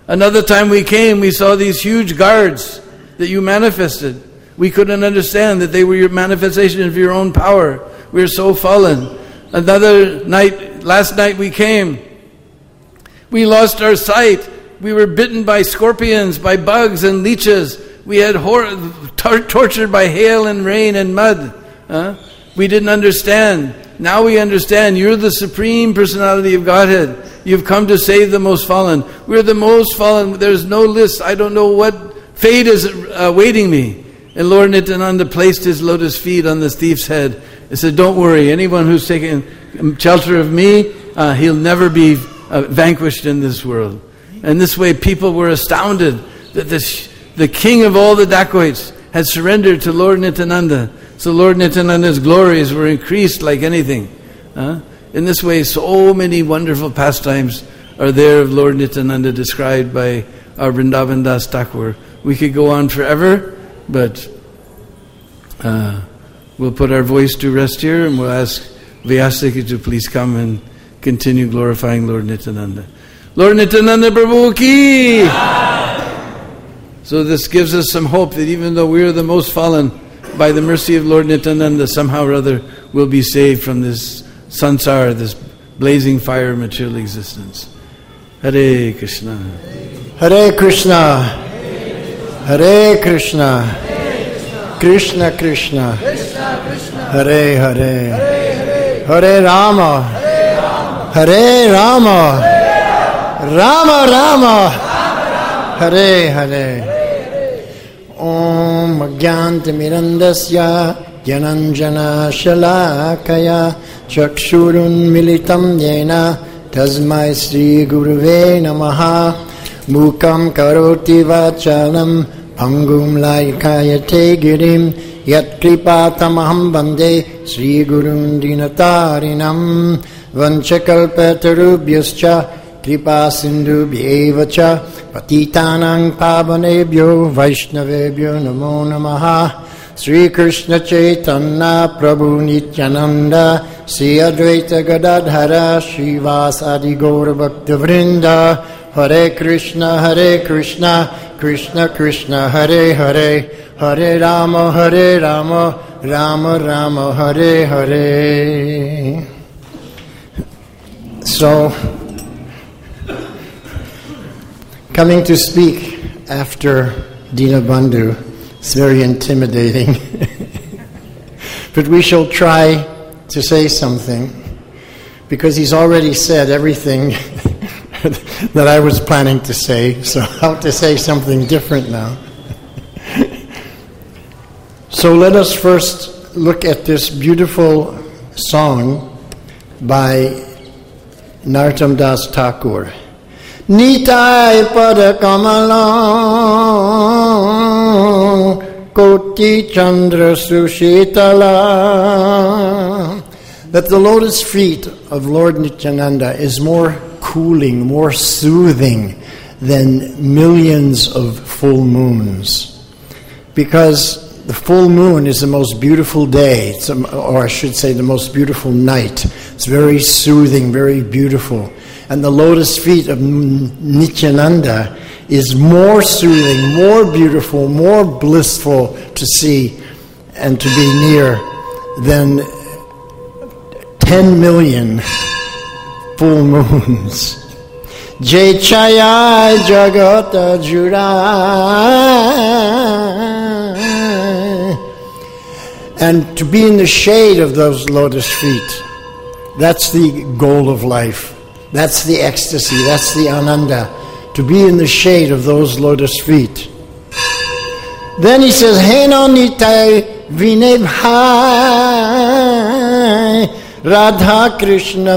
Another time we came, we saw these huge guards that you manifested. We couldn't understand that they were your manifestation of your own power. We are so fallen. Another night, last night we came, we lost our sight. We were bitten by scorpions, by bugs and leeches. We had hor- tor- tortured by hail and rain and mud. Huh? We didn't understand. Now we understand. You're the Supreme Personality of Godhead. You've come to save the most fallen. We're the most fallen. There's no list. I don't know what fate is awaiting me. And Lord Nityananda placed his lotus feet on the thief's head and said, don't worry. Anyone who's taken shelter of me, uh, he'll never be uh, vanquished in this world. And this way people were astounded that this, the king of all the dacoits had surrendered to Lord Nityananda. So Lord Nityananda's glories were increased like anything. Uh, in this way, so many wonderful pastimes are there of Lord Nityananda described by our Vrindavan Das Thakur. We could go on forever, but uh, we'll put our voice to rest here and we'll ask Vyasaki to please come and continue glorifying Lord Nityananda. Lord Nityananda Prabhu ki! So this gives us some hope that even though we are the most fallen, by the mercy of Lord Nityananda, somehow or other we'll be saved from this sansara, this blazing fire of material existence. Hare Krishna. Hare Krishna. Hare Krishna. Krishna Krishna. Hare Hare. Hare Rama. Hare Rama. Rama Rama. Hare Hare. Om Agyantamirandasya Jananjana Shalakaya Chakshurun Militam Yena Tasmai Sri Guruve Namaha Mukam Karoti Vachalam Pangum Laikayate Girim Yat Kripatamaham Bande Sri Gurun Dinatarinam Vanchakalpatarubhyascha Kripa Sindhu Bhyevacha Patitanang Pavanebhyo Vaishnavebhyo Namo Namaha Sri Krishna Chaitanya Prabhu Nityananda Sri Advaita Gadadhara Srivasadi Gaura Bhakta Vrinda Hare Krishna Hare Krishna Krishna Krishna Hare Hare Hare Rama Hare Rama Rama Rama Hare Hare. So, coming to speak after Dinabandhu is very intimidating. But we shall try to say something, because he's already said everything that I was planning to say, so how to say something different now. So let us first look at this beautiful song by Narottam Das Thakur. Nitai pada kamala koti chandra sushitala. That the lotus feet of Lord Nityananda is more cooling, more soothing than millions of full moons. Because the full moon is the most beautiful day, it's a, or I should say the most beautiful night. It's very soothing, very beautiful. And the lotus feet of Nityananda is more soothing, more beautiful, more blissful to see and to be near than ten million full moons. Jai Chaya Jagata Jurai. And to be in the shade of those lotus feet, that's the goal of life. That's the ecstasy, that's the ananda, to be in the shade of those lotus feet. Then he says, Heno nitai vinebhai Radha Krishna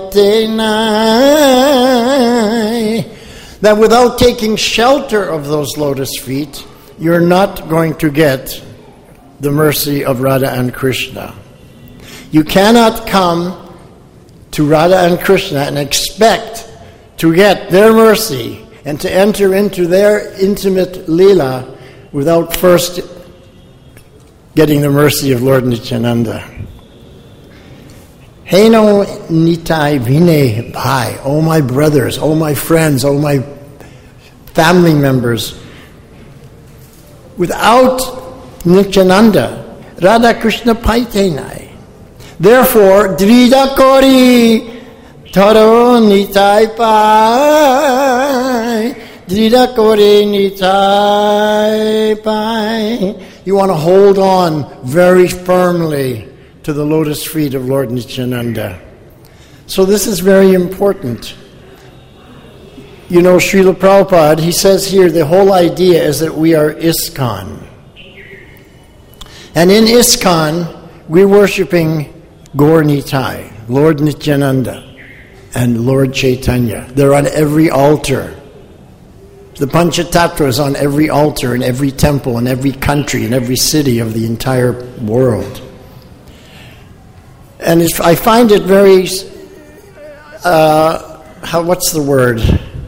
paitenai. That without taking shelter of those lotus feet, you're not going to get the mercy of Radha and Krishna. You cannot come to Radha and Krishna and expect to get their mercy and to enter into their intimate lila without first getting the mercy of Lord Nityananda. Heno nitai vine bhai, oh my brothers, oh my friends, oh my family members. Without Nityananda, Radha Krishna paitenai. Therefore, Drida Kori Taro Nitai Pai. Drida Kori Nitai Pai. You want to hold on very firmly to the lotus feet of Lord Nityananda. So this is very important. You know, Srila Prabhupada, he says here the whole idea is that we are ISKCON. And in ISKCON, we're worshiping Gaur Nitai, Lord Nityananda, and Lord Chaitanya. They're on every altar. The Panchatattva is on every altar, in every temple, in every country, in every city of the entire world. And if I find it very, uh, how, what's the word?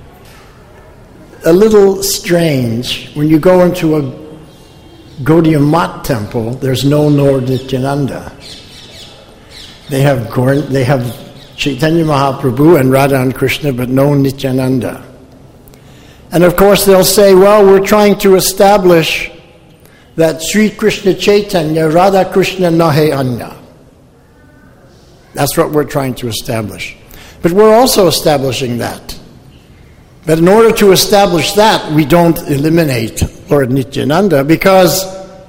A little strange when you go into a Gaudiya Math temple. There's no Lord Nityananda. They have Gaur, they have Chaitanya Mahaprabhu and Radha and Krishna, but no Nityananda. And of course, they'll say, "Well, we're trying to establish that Sri Krishna Chaitanya, Radha Krishna Nahe Anya." That's what we're trying to establish. But we're also establishing that. But in order to establish that, we don't eliminate Lord Nityananda, because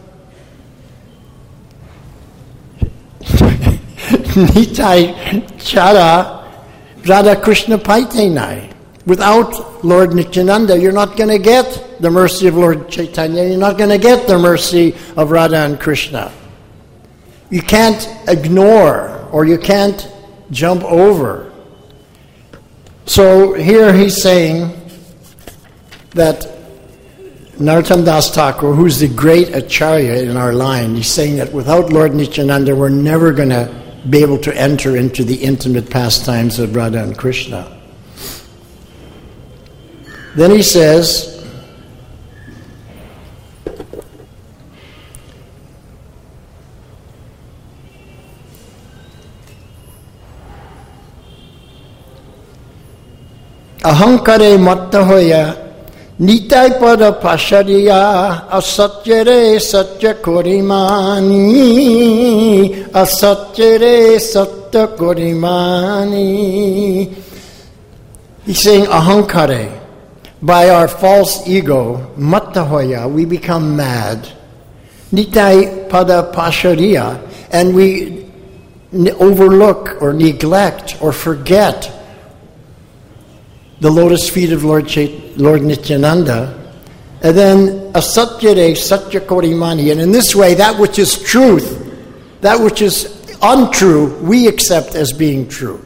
Nitai Chara Radha Krishna Paitenai. Without Lord Nityananda, you're not going to get the mercy of Lord Chaitanya. You're not going to get the mercy of Radha and Krishna. You can't ignore, or you can't jump over. So here he's saying that Narottam Das Thakur, who's the great Acharya in our line, he's saying that without Lord Nityananda, we're never going to be able to enter into the intimate pastimes of Radha and Krishna. Then he says, Ahankare matta hoya nitai pada pashariya asatyare satya korimani asatyare satya korimani. He's saying ahankare. By our false ego, matta hoya, we become mad. Nitai pada pashariya, and we overlook or neglect or forget the lotus feet of Lord Chait- Lord Nityananda, and then asatyare satya korimani, and in this way, that which is truth, that which is untrue, we accept as being true.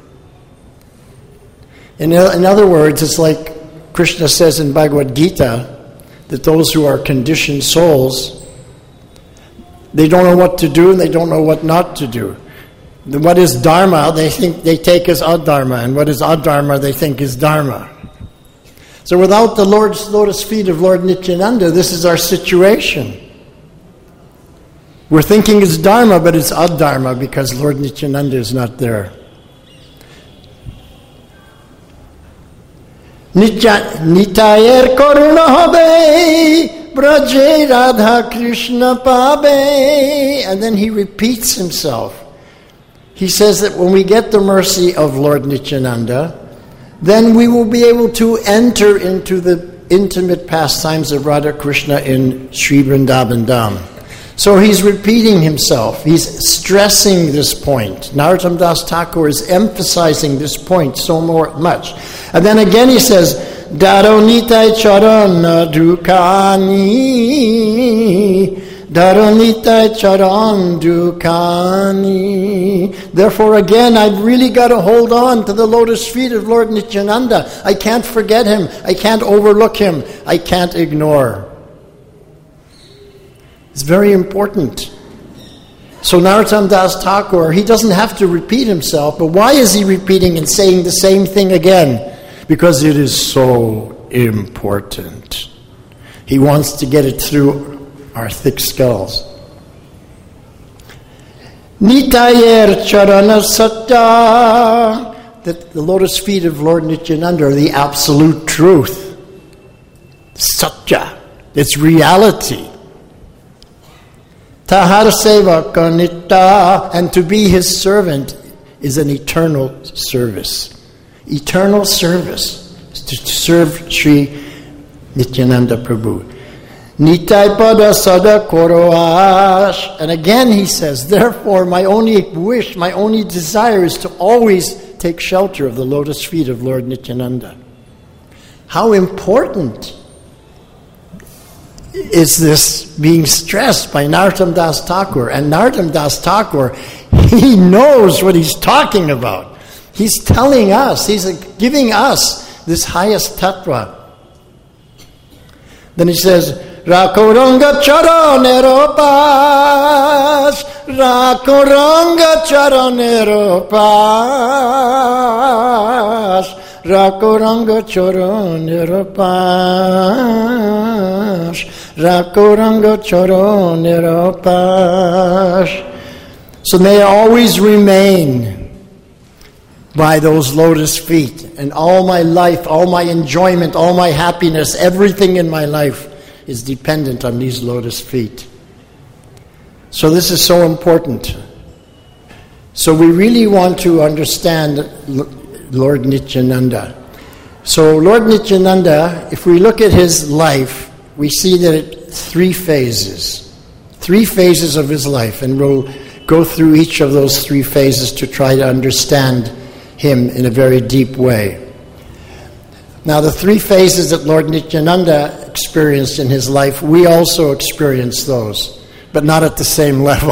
In, in other words, it's like Krishna says in Bhagavad Gita that those who are conditioned souls, they don't know what to do and they don't know what not to do. What is dharma, they think they take as adharma, and what is adharma, they think is dharma. So without the Lord's lotus feet of Lord Nityananda, this is our situation. We're thinking it's dharma, but it's adharma because Lord Nityananda is not there. Nitayer koruna habe, braje Radha Krishna pabe. And then he repeats himself. He says that when we get the mercy of Lord Nityananda, then we will be able to enter into the intimate pastimes of Radha Krishna in Sri Vrindavan Dham. So he's repeating himself. He's stressing this point. Narottam Das Thakur is emphasizing this point so more, much. And then again he says, Daro nitai charana dukani, Daro nitai charan dukani. Therefore again, I've really got to hold on to the lotus feet of Lord Nityananda. I can't forget him. I can't overlook him. I can't ignore. It's very important. So Narottam Das Thakur, he doesn't have to repeat himself, but why is he repeating and saying the same thing again? Because it is so important. He wants to get it through our thick skulls. Nitayer charana satya, that the lotus feet of Lord Nityananda are the absolute truth. satya. It's reality. Tahar sevaka nitta, and to be his servant is an eternal service. Eternal service to serve Sri Nityananda Prabhu. Nitai pada sada koroash. And again he says, therefore my only wish, my only desire is to always take shelter of the lotus feet of Lord Nityananda. How important is this being stressed by Narottam Das Thakur? And Narottam Das Thakur, he knows what he's talking about. He's telling us, he's giving us this highest tattva. Then he says, Rakoranga charaneropas, Rakoranga charaneropas, Rakoranga charaneropas, Rakoranga charaneropas. So may I always remain by those lotus feet, and all my life, all my enjoyment, all my happiness, everything in my life is dependent on these lotus feet. So this is so important. So we really want to understand Lord Nityananda. So Lord Nityananda, if we look at his life, we see that it's three phases. Three phases of his life, and we'll go through each of those three phases to try to understand him in a very deep way. Now, the three phases that Lord Nityananda experienced in his life, we also experience those, but not at the same level.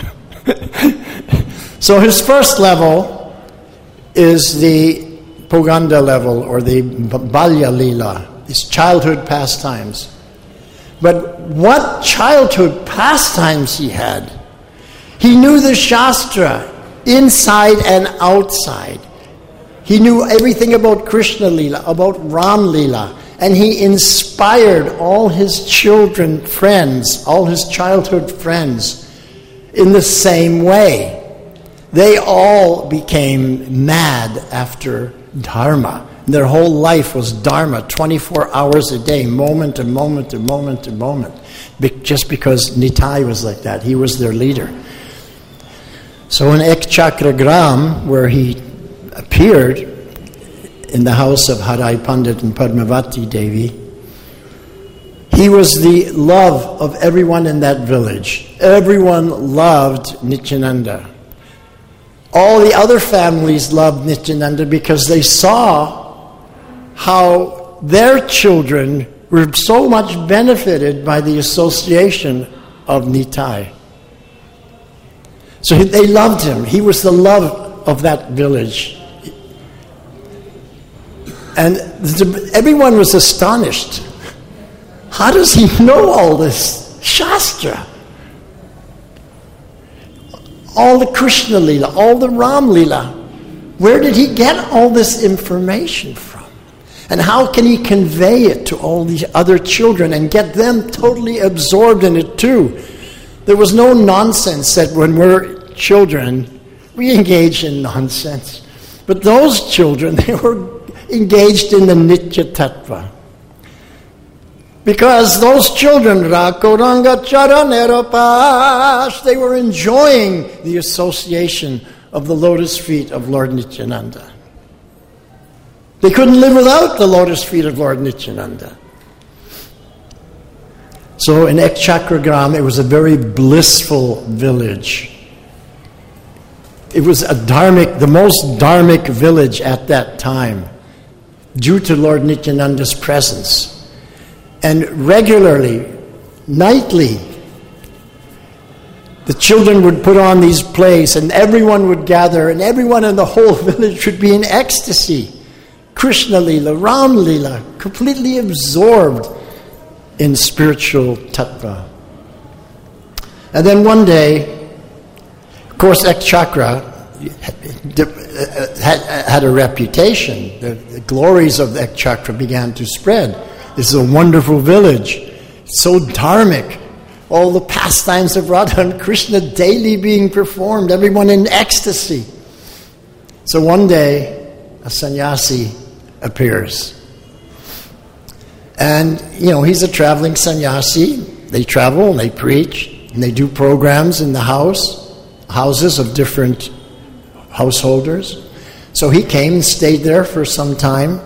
So his first level is the Poganda level, or the Balya Lila, his childhood pastimes. But what childhood pastimes he had! He knew the Shastra inside and outside. He knew everything about Krishna Lila, about Ram Lila, and he inspired all his children friends, all his childhood friends, in the same way. They all became mad after Dharma. Their whole life was Dharma, twenty-four hours a day, moment to moment to moment to moment, just because Nitai was like that. He was their leader. So in Ekchakragram, where he appeared in the house of Harai Pandit and Padmavati Devi, he was the love of everyone in that village. Everyone loved Nityananda. All the other families loved Nityananda because they saw how their children were so much benefited by the association of Nitai. So they loved him. He was the love of that village. And everyone was astonished. How does he know all this Shastra? All the Krishna Lila, all the Ram Lila. Where did he get all this information from? And how can he convey it to all these other children and get them totally absorbed in it too? There was no nonsense that when we're children, we engage in nonsense. But those children, they were engaged in the Nitya Tattva. Because those children, Rakoranga Charaneropas, they were enjoying the association of the lotus feet of Lord Nityananda. They couldn't live without the lotus feet of Lord Nityananda. So in Ekchakragram, it was a very blissful village. It was a dharmic, the most dharmic village at that time, due to Lord Nityananda's presence. And regularly, nightly, the children would put on these plays and everyone would gather and everyone in the whole village would be in ecstasy. Krishna Lila, Ram Lila, completely absorbed in spiritual tattva. And then one day, of course, Ekchakra had, had a reputation. The, the glories of Ekchakra began to spread. This is a wonderful village. It's so dharmic. All the pastimes of Radha and Krishna daily being performed, everyone in ecstasy. So one day, a sannyasi appears. And, you know, he's a traveling sannyasi. They travel and they preach and they do programs in the house, houses of different householders. So he came and stayed there for some time.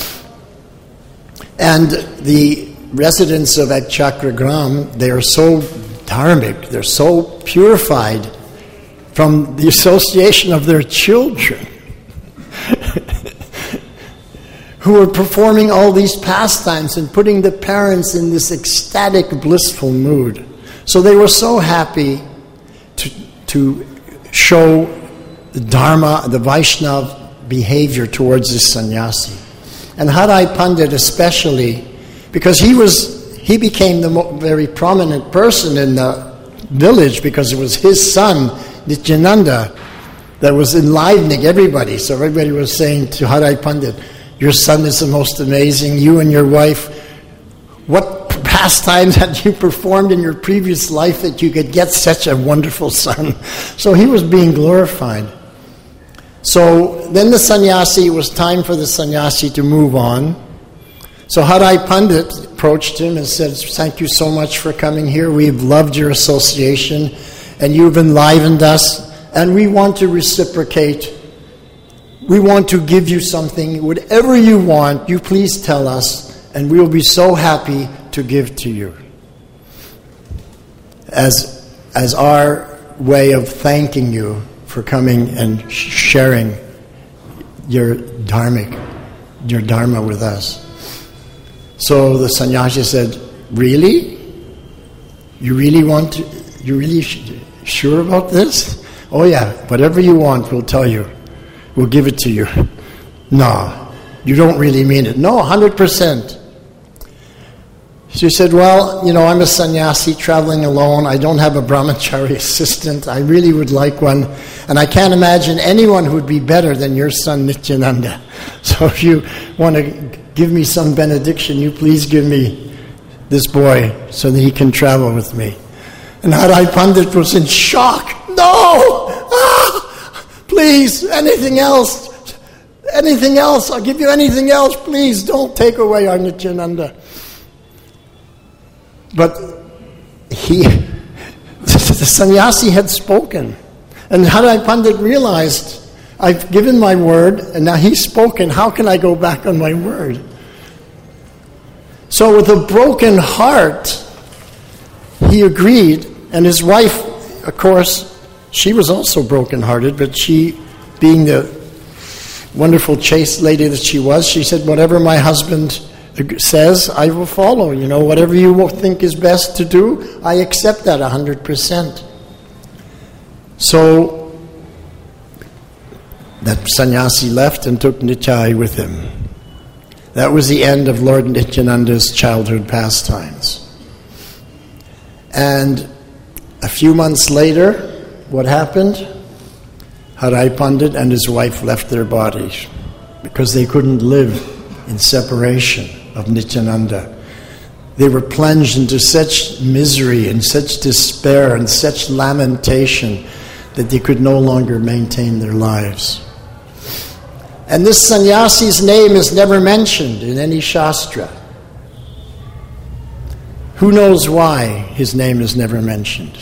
And the residents of Ekchakragram, they are so dharmic, they're so purified from the association of their children who are performing all these pastimes and putting the parents in this ecstatic, blissful mood. So they were so happy to, to show the Dharma, the Vaishnava behavior towards this sannyasi. And Harai Pandit especially, because he was, he became the mo- very prominent person in the village because it was his son, Nityananda, that was enlivening everybody. So everybody was saying to Harai Pandit, your son is the most amazing, you and your wife, what pastimes had you performed in your previous life that you could get such a wonderful son? So he was being glorified. So then the sannyasi, it was time for the sannyasi to move on. So Harai Pandit approached him and said, thank you so much for coming here. We've loved your association and you've enlivened us and we want to reciprocate. We want to give you something. Whatever you want, you please tell us and we'll be so happy to give to you. As, as our way of thanking you for coming and sharing your dharmic, your dharma with us. So the sannyasi said, really? You really want to, you really sh- sure about this? Oh yeah, whatever you want, we'll tell you. We'll give it to you. No, you don't really mean it. No, one hundred percent. She said, well, you know, I'm a sannyasi traveling alone. I don't have a brahmachari assistant. I really would like one. And I can't imagine anyone who would be better than your son Nityananda. So if you want to give me some benediction, you please give me this boy so that he can travel with me. And Harai Pandit was in shock. No! Ah! Please, anything else. Anything else. I'll give you anything else. Please don't take away our Nityananda. But he, the sannyasi had spoken. And Harai Pandit realized, I've given my word, and now he's spoken. How can I go back on my word? So with a broken heart, he agreed. And his wife, of course, she was also brokenhearted, but she, being the wonderful chaste lady that she was, she said, whatever my husband says, I will follow. You know, whatever you think is best to do, I accept that one hundred percent. So that sannyasi left and took Nitai with him. That was the end of Lord Nityananda's childhood pastimes. And a few months later, what happened? Harai Pandit and his wife left their bodies because they couldn't live in separation of Nityananda. They were plunged into such misery and such despair and such lamentation that they could no longer maintain their lives. And this sannyasi's name is never mentioned in any shastra. Who knows why his name is never mentioned?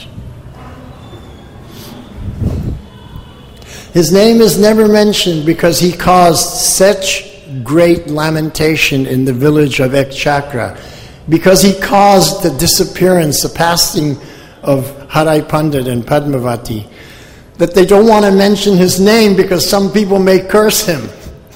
His name is never mentioned because he caused such great lamentation in the village of Ekchakra, because he caused the disappearance, the passing of Harai Pandit and Padmavati, that they don't want to mention his name because some people may curse him.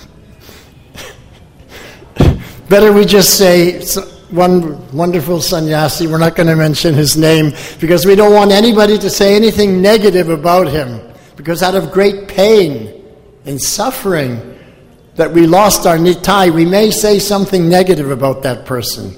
Better we just say, one wonderful sannyasi, we're not going to mention his name because we don't want anybody to say anything negative about him, because out of great pain and suffering that we lost our Nitai, we may say something negative about that person.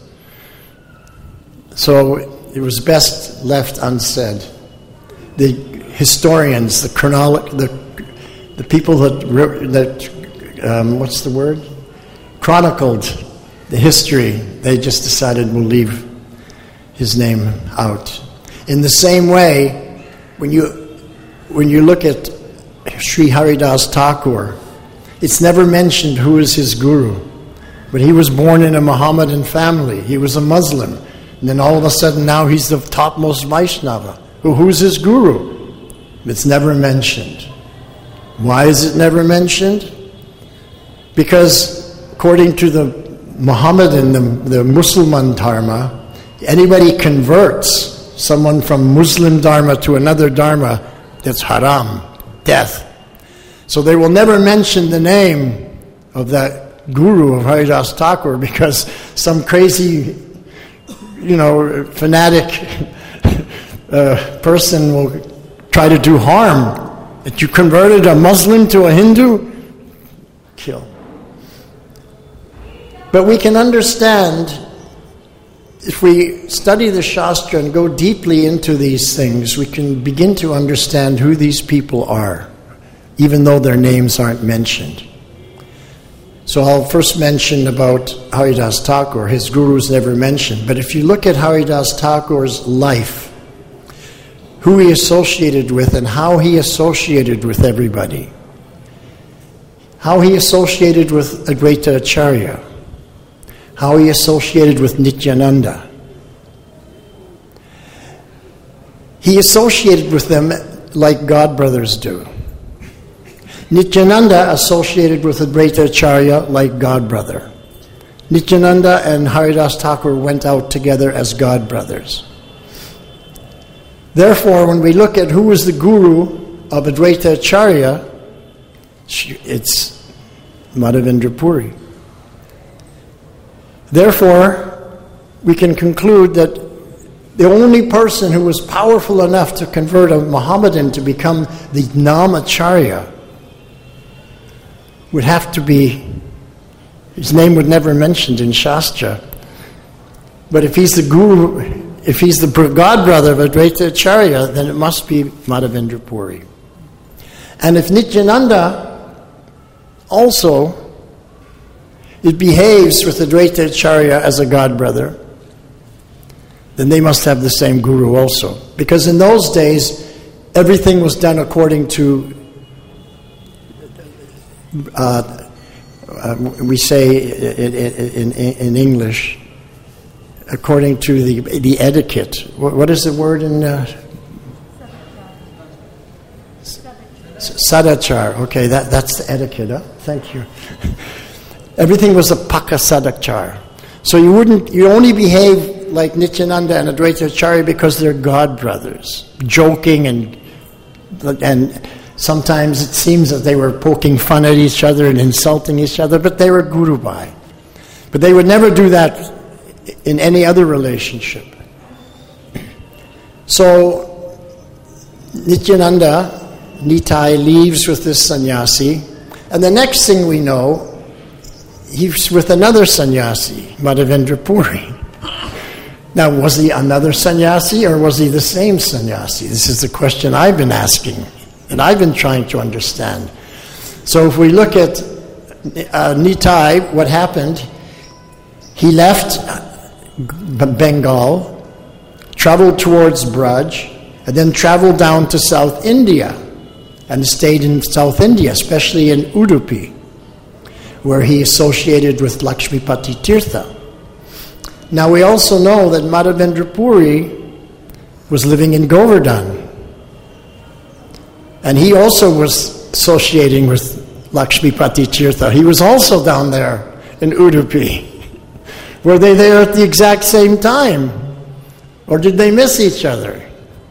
So it was best left unsaid. The historians, the chronolo- the the people that that um, what's the word? chronicled the history, they just decided we'll leave his name out. In the same way, when you when you look at Sri Haridas Thakur, it's never mentioned who is his guru. But he was born in a Mohammedan family. He was a Muslim. And then all of a sudden now he's the topmost Vaishnava. Well, who's his guru? It's never mentioned. Why is it never mentioned? Because according to the Mohammedan, the, the Muslim Dharma, anybody converts someone from Muslim Dharma to another Dharma, that's haram, death. So they will never mention the name of that guru of Haridas Thakur because some crazy, you know, fanatic uh, person will try to do harm. That you converted a Muslim to a Hindu, kill. But we can understand, if we study the Shastra and go deeply into these things, we can begin to understand who these people are, even though their names aren't mentioned. So I'll first mention about Haridas Thakur. His guru's never mentioned. But if you look at Haridas Thakur's life, who he associated with and how he associated with everybody, how he associated with Advaita Acharya, how he associated with Nityananda. He associated with them like godbrothers do. Nityananda associated with Advaita Acharya like godbrother. Nityananda and Haridas Thakur went out together as godbrothers. Therefore, when we look at who was the guru of Advaita Acharya, it's Madhavendra Puri. Therefore, we can conclude that the only person who was powerful enough to convert a Mohammedan to become the Namacharya would have to be, his name would never mentioned in Shastra, but if he's the guru, if he's the godbrother of Advaita Acharya, then it must be Madhavendra Puri. And if Nityananda also, it behaves with Advaita Acharya as a godbrother, then they must have the same guru also. Because in those days, everything was done according to, uh, uh, we say in, in, in English, according to the the etiquette. What, what is the word in... Uh, Sadachar. Okay, that, that's the etiquette. Huh? Thank you. Everything was a Paka Sadachar. So you wouldn't, you only behave like Nityananda and Advaita Acharya because they're god brothers, joking and and sometimes it seems that they were poking fun at each other and insulting each other, but they were Guru Bhai. But they would never do that in any other relationship. So Nityananda, Nitai, leaves with this sannyasi, and the next thing we know, he's with another sannyasi, Madhavendra Puri. Now, was he another sannyasi or was he the same sannyasi? This is the question I've been asking and I've been trying to understand. So if we look at uh, Nitai, what happened, he left Bengal, traveled towards Braj, and then traveled down to South India and stayed in South India, especially in Udupi, where he associated with Lakshmipati Tirtha. Now we also know that Madhavendra Puri was living in Govardhan, and he also was associating with Lakshmipati Tirtha. He was also down there in Udupi. Were they there at the exact same time? Or did they miss each other?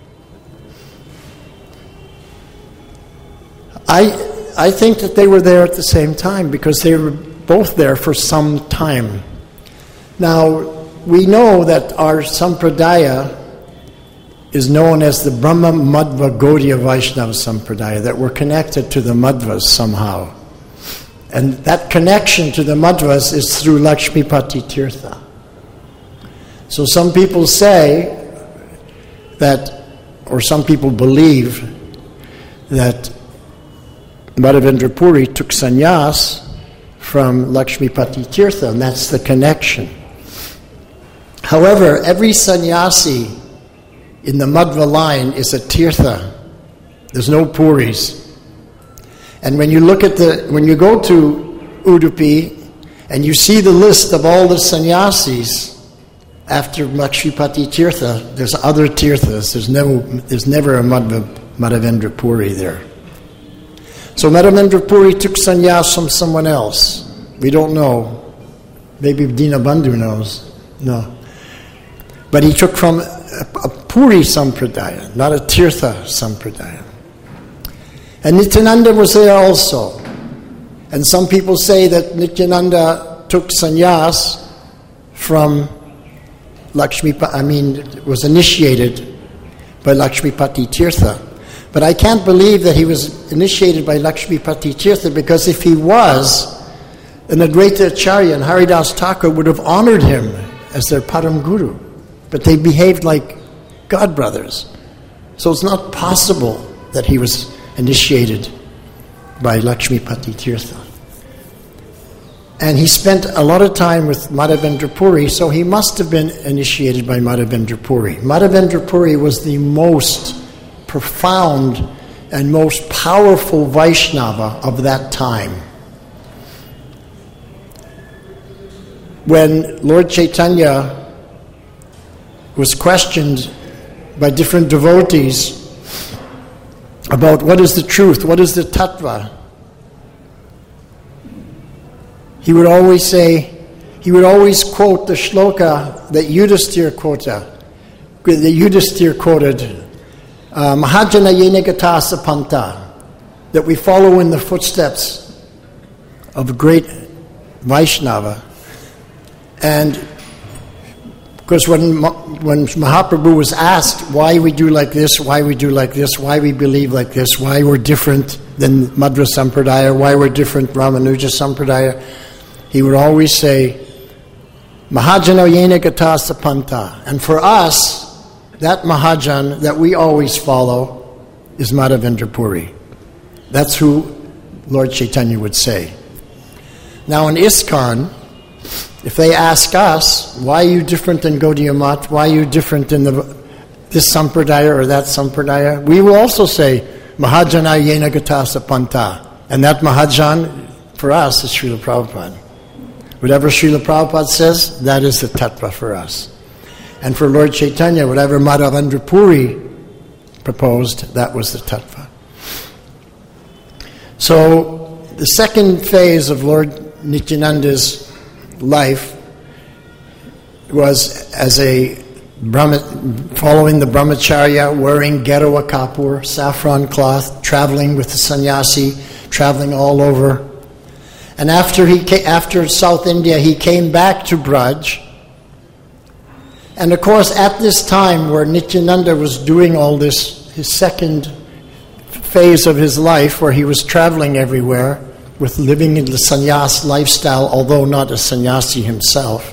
I I think that they were there at the same time because they were both there for some time. Now, we know that our Sampradaya is known as the Brahma Madhva Gaudiya Vaishnava Sampradaya, that we're connected to the Madhvas somehow. And that connection to the Madhvas is through Lakshmipati Tirtha. So some people say that, or some people believe that Madhavendra Puri took sannyas from Lakshmipati Tirtha, and that's the connection. However, every sannyasi in the Madhva line is a Tirtha. There's no Puris. And when you look at the, when you go to Udupi And you see the list of all the sannyasis after Lakshmipati Tirtha. There's other Tirthas. There's never, there's never a Madhav, Madhavendra Puri there. So Madhavendra Puri took sannyas from someone else. We don't know. Maybe Dinabandhu knows. No. But he took from a, a Puri Sampradaya, not a Tirtha Sampradaya. And Nityananda was there also. And some people say that Nityananda took sannyas from Lakshmipati, I mean, was initiated by Lakshmipati Tirtha. But I can't believe that he was initiated by Lakshmipati Tirtha, because if he was, then Advaita Acharya and Haridas Thakur would have honored him as their Param Guru. But they behaved like godbrothers. So it's not possible that he was initiated by Lakshmipati Tirtha. And he spent a lot of time with Madhavendra Puri, so he must have been initiated by Madhavendra Puri. Madhavendra Puri was the most profound and most powerful Vaishnava of that time. When Lord Chaitanya was questioned by different devotees about what is the truth, what is the tattva, he would always say, he would always quote the shloka that Yudhisthira quoted, that Yudhisthira quoted, uh, Mahajana yena gata sapanta, that we follow in the footsteps of a great Vaishnava. And because when when Mahaprabhu was asked why we do like this, why we do like this, why we believe like this, why we're different than Madhva Sampradaya, why we're different Ramanuja Sampradaya, he would always say, Mahajana yena gata sapanta. And for us, that Mahajan that we always follow is Madhavendra Puri. That's who Lord Chaitanya would say. Now in ISKCON, if they ask us, why are you different than Gaudiya Math? Why are you different in the, this Sampradaya or that Sampradaya? We will also say, Mahajana yena gata sapanta. And that Mahajan, for us, is Srila Prabhupada. Whatever Srila Prabhupada says, that is the tattva for us. And for Lord Chaitanya, whatever Madhavendra Puri proposed, that was the tattva. So, the second phase of Lord Nityananda's life was as a Brahma, following the brahmacharya, wearing Gerawa Kapur, saffron cloth, traveling with the sannyasi, traveling all over. And after he came, after South India, he came back to Braj. And of course, at this time where Nityananda was doing all this, his second phase of his life, where he was traveling everywhere, with living in the sannyas lifestyle, although not a sannyasi himself.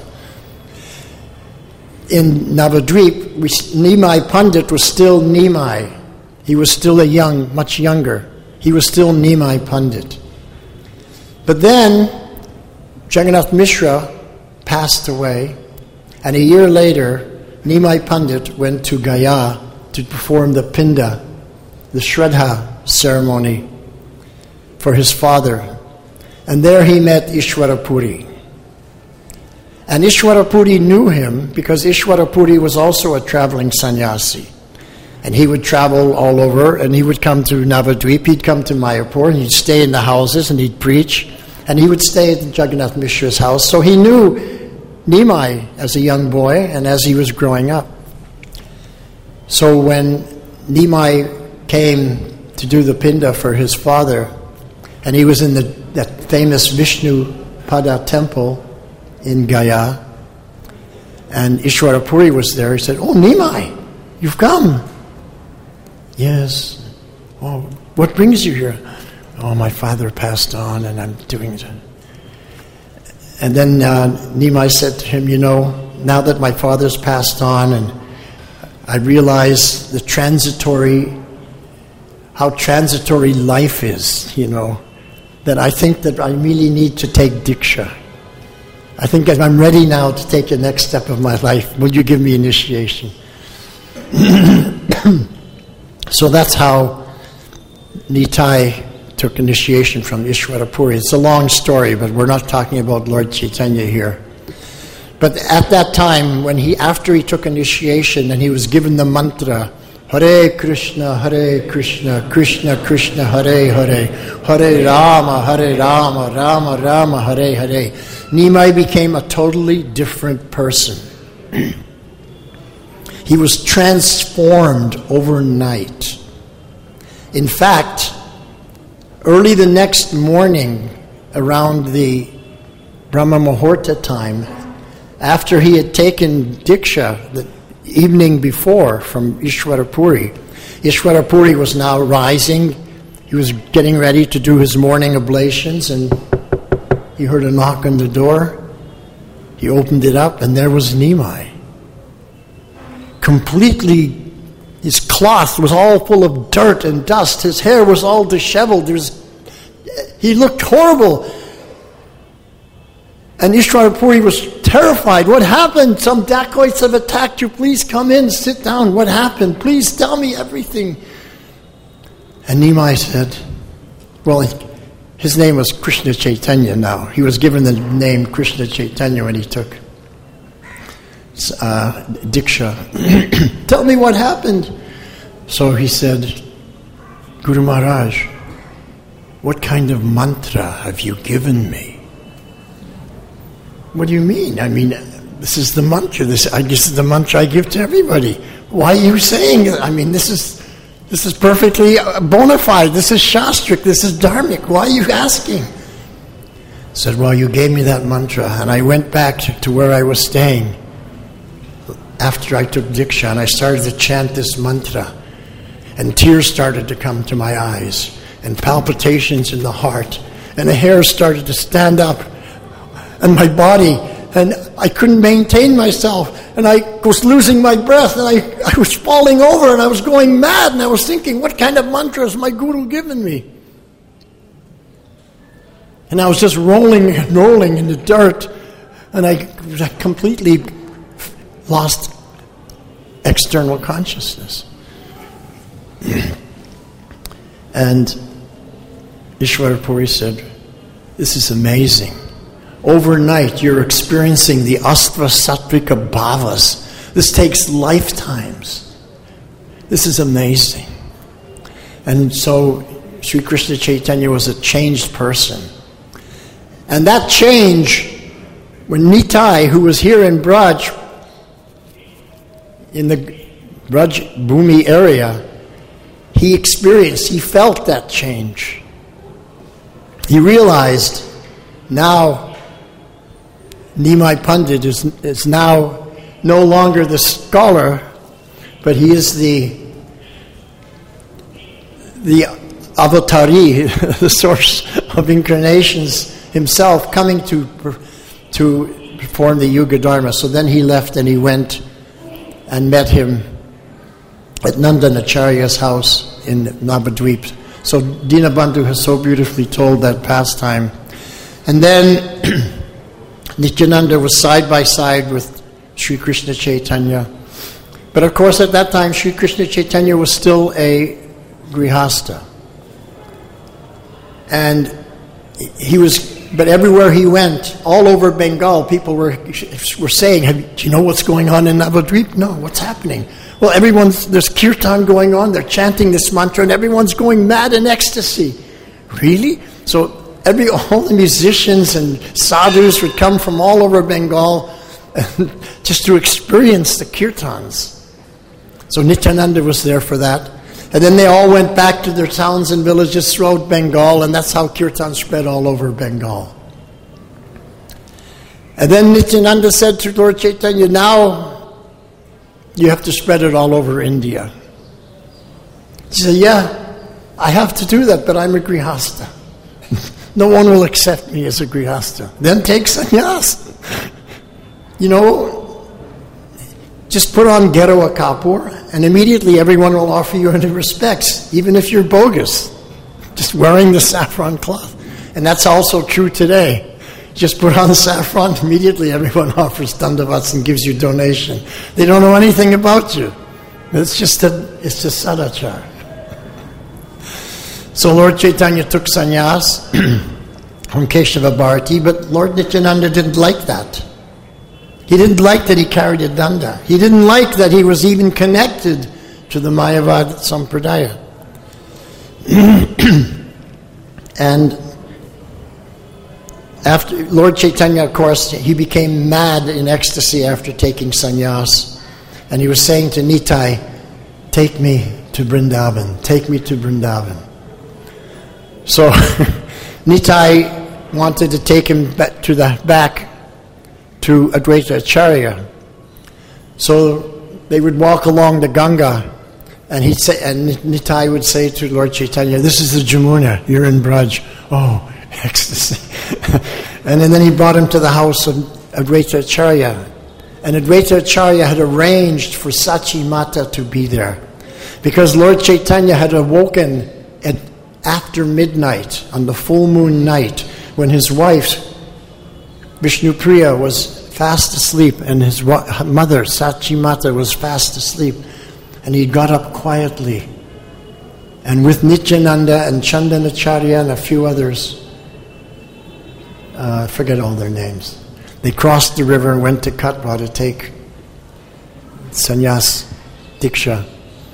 In Navadvip, we, Nimai Pandit was still Nimai. He was still a young, much younger. He was still Nimai Pandit. But then, Jagannath Mishra passed away, and a year later, Nimai Pandit went to Gaya to perform the Pinda, the Shraddha ceremony for his father. And there he met Ishwara Puri. And Ishwara Puri knew him because Ishwara Puri was also a traveling sannyasi. And he would travel all over, and he would come to Navadvip, he'd come to Mayapur, and he'd stay in the houses, and he'd preach. And he would stay at Jagannath Mishra's house. So he knew Nimai as a young boy and as he was growing up. So when Nimai came to do the Pinda for his father, and he was in the, that famous Vishnu Pada temple in Gaya, and Ishwara Puri was there, he said, "Oh, Nimai, you've come." "Yes." "Oh, what brings you here?" "Oh, my father passed on, and I'm doing it." And then uh, Nimai said to him, "You know, now that my father's passed on, and I realize the transitory, how transitory life is, you know, that I think that I really need to take Diksha. I think that I'm ready now to take the next step of my life. Will you give me initiation?" So that's how Nitai took initiation from Ishwarapuri. It's a long story, but we're not talking about Lord Chaitanya here. But at that time, when he, after he took initiation and he was given the mantra, Hare Krishna, Hare Krishna, Krishna Krishna, Hare Hare, Hare Rama, Hare Rama, Rama Rama, Hare Hare, Nimai became a totally different person. He was transformed overnight. In fact, early the next morning, around the Brahma Muhurta time, after he had taken Diksha the evening before from Ishwarapuri, Ishwarapuri was now rising. He was getting ready to do his morning oblations, and he heard a knock on the door. He opened it up, and there was Nimai. Completely, his cloth was all full of dirt and dust. His hair was all disheveled. There was, he looked horrible. And Ishwarapuri was terrified. What happened? Some dacoits have attacked you. Please come in, sit down. What happened? Please tell me everything. And Nimai said, well, his name was Krishna Chaitanya now. He was given the name Krishna Chaitanya when he took uh, Diksha. Tell me what happened. So he said, Guru Maharaj, what kind of mantra have you given me? What do you mean? I mean, this is the mantra. This, I guess, is the mantra I give to everybody. Why are you saying it? I mean, this is this is perfectly bona fide. This is shastric. This is dharmic. Why are you asking? I said, well, you gave me that mantra, and I went back to where I was staying after I took Diksha, and I started to chant this mantra, and tears started to come to my eyes, and palpitations in the heart, and the hair started to stand up, and my body, and I couldn't maintain myself, and I was losing my breath, and I, I was falling over, and I was going mad, and I was thinking, what kind of mantra has my guru given me? And I was just rolling and rolling in the dirt, and I, I completely lost external consciousness. And Ishwarapuri said, this is amazing. Overnight, you're experiencing the Astva Sattvika Bhavas. This takes lifetimes. This is amazing. And so, Sri Krishna Chaitanya was a changed person. And that change, when Nitai, who was here in Braj, in the Braj Bhumi area, he experienced, he felt that change. He realized now Nimai Pandit is, is now no longer the scholar, but he is the the avatari, the source of incarnations himself, coming to to perform the Yuga Dharma. So then he left and he went and met him at Nandanacharya's house in Navadvip. So Dinabandhu has so beautifully told that pastime. And then Nityananda was side by side with Sri Krishna Chaitanya. But of course at that time Sri Krishna Chaitanya was still a grihasta. And he was, but everywhere he went, all over Bengal, people were were saying, Have, do you know what's going on in Navadvip? No, what's happening? Well, everyone's, there's kirtan going on, they're chanting this mantra, and everyone's going mad in ecstasy. Really? So Every all the musicians and sadhus would come from all over Bengal just to experience the kirtans. So Nityananda was there for that. And then they all went back to their towns and villages throughout Bengal, and that's how kirtan spread all over Bengal. And then Nityananda said to Lord Chaitanya, now you have to spread it all over India. He said, yeah, I have to do that, but I'm a grihasta. No one will accept me as a grihasta. Then take sannyas. You know, just put on Gerawa Kapur, and immediately everyone will offer you any respects, even if you're bogus. Just wearing the saffron cloth. And that's also true today. Just put on the saffron, immediately everyone offers dandavats and gives you donation. They don't know anything about you. It's just a, it's just sadachar. So Lord Chaitanya took sannyas from Keshava Bharati, but Lord Nityananda didn't like that. He didn't like that he carried a danda. He didn't like that he was even connected to the Mayavad Sampradaya. And after Lord Chaitanya, of course, he became mad in ecstasy after taking sannyas. And he was saying to Nitai, take me to Vrindavan, take me to Vrindavan. So Nitai wanted to take him back to the back to Advaita Acharya. So they would walk along the Ganga, and he'd say, and Nitai would say to Lord Chaitanya, this is the Jamuna, you're in Braj. Oh, ecstasy. And then he brought him to the house of Advaita Acharya. And Advaita Acharya had arranged for Sachi Mata to be there, because Lord Chaitanya had awoken at after midnight, on the full moon night, when his wife, Vishnupriya, was fast asleep, and his mother, Sachi Mata, was fast asleep. And he got up quietly. And with Nityananda and Chandanacharya and a few others, uh, I forget all their names, they crossed the river and went to Katwa to take sannyas diksha.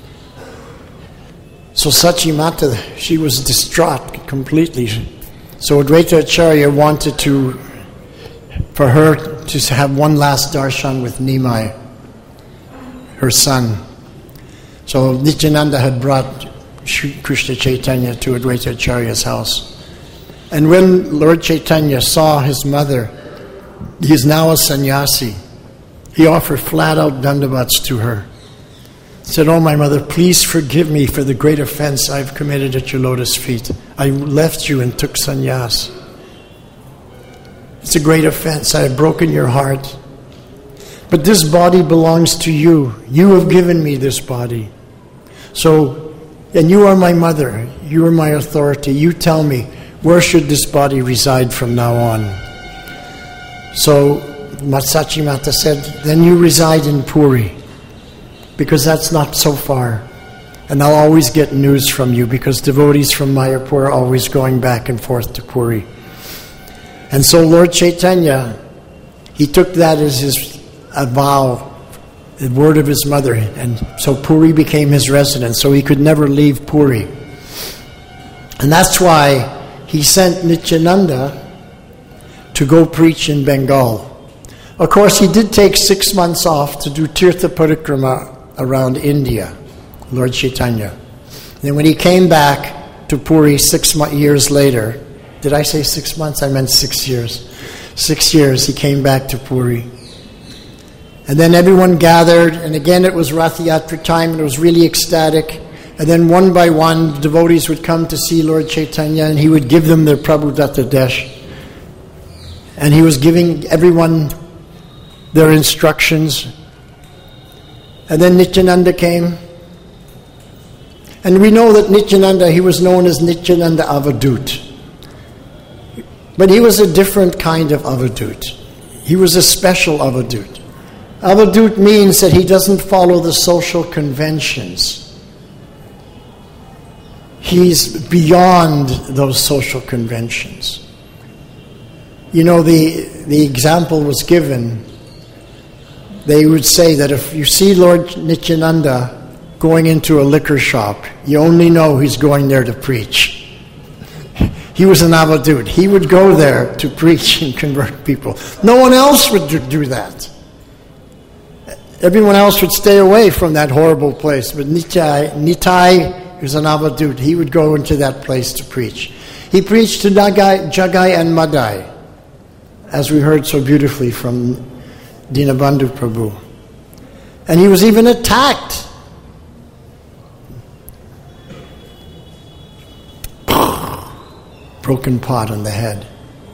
So Sachi Mata, she was distraught completely. So Advaita Acharya wanted to, for her to have one last darshan with Nimai, her son. So Nityananda had brought Shri Krishna Chaitanya to Advaita Acharya's house. And when Lord Chaitanya saw his mother, he is now a sannyasi, he offered flat out dandavats to her. He said, oh my mother, please forgive me for the great offense I've committed at your lotus feet. I left you and took sannyas. It's a great offense. I have broken your heart. But this body belongs to you. You have given me this body. So, and you are my mother. You are my authority. You tell me, where should this body reside from now on? So, Sachi Mata said, then you reside in Puri, because that's not so far. And I'll always get news from you, because devotees from Mayapur are always going back and forth to Puri. And so Lord Chaitanya, he took that as his a vow, the word of his mother, and so Puri became his residence, so he could never leave Puri. And that's why he sent Nityananda to go preach in Bengal. Of course, he did take six months off to do Tirtha Parikrama around India, Lord Chaitanya. And then when he came back to Puri six mo- years later, did I say six months? I meant six years. Six years he came back to Puri. And then everyone gathered, and again it was Rath Yatra time, and it was really ecstatic. And then one by one, devotees would come to see Lord Chaitanya, and he would give them their Prabhu Datta Desh. And he was giving everyone their instructions. And then Nityananda came. And we know that Nityananda, he was known as Nityananda Avadut. But he was a different kind of Avadut. He was a special Avadut. Avadut means that he doesn't follow the social conventions. He's beyond those social conventions. You know, the, the example was given. They would say that if you see Lord Nityananda going into a liquor shop, you only know he's going there to preach. He was an avadut. He would go there to preach and convert people. No one else would do that. Everyone else would stay away from that horrible place. But Nitai, Nitai was an avadut. He would go into that place to preach. He preached to Nagai, Jagai and Madai, as we heard so beautifully from Dinabandhu Prabhu. And he was even attacked. Broken pot on the head.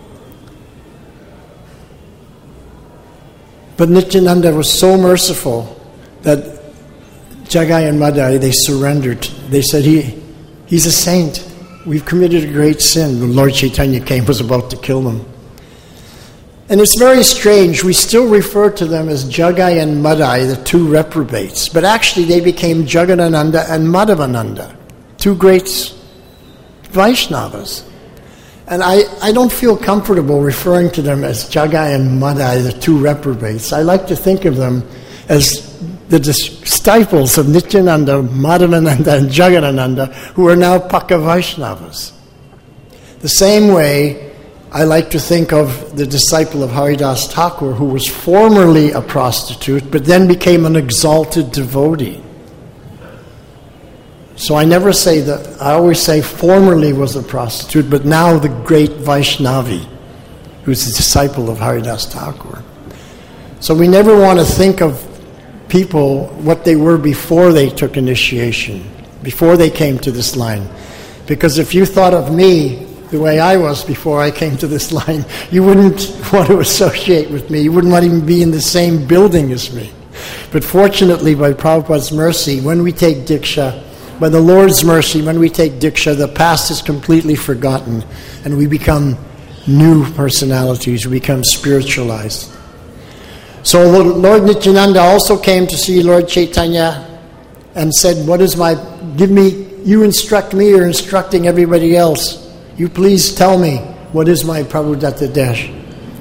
But Nityananda was so merciful that Jagai and Madai, they surrendered. They said, he, he's a saint. We've committed a great sin. When Lord Chaitanya came, was about to kill them. And it's very strange. We still refer to them as Jagai and Madai, the two reprobates. But actually they became Jagadananda and Madhavananda, two greats. Vaishnavas. And I, I don't feel comfortable referring to them as Jagai and Madai, the two reprobates. I like to think of them as the disciples of Nityananda, Madhavananda, and Jagadananda, who are now Pakka Vaishnavas. The same way, I like to think of the disciple of Haridas Thakur, who was formerly a prostitute, but then became an exalted devotee. So I never say that, I always say formerly was a prostitute, but now the great Vaishnavi, who's a disciple of Haridas Thakur. So we never want to think of people what they were before they took initiation, before they came to this line. Because if you thought of me the way I was before I came to this line, you wouldn't want to associate with me. You wouldn't want to even be in the same building as me. But fortunately, by Prabhupada's mercy, when we take Diksha, by the Lord's mercy, when we take Diksha, the past is completely forgotten and we become new personalities, we become spiritualized. So Lord Nityananda also came to see Lord Chaitanya and said, what is my, give me, you instruct me, you're instructing everybody else. You please tell me, what is my Prabhudatta Desh?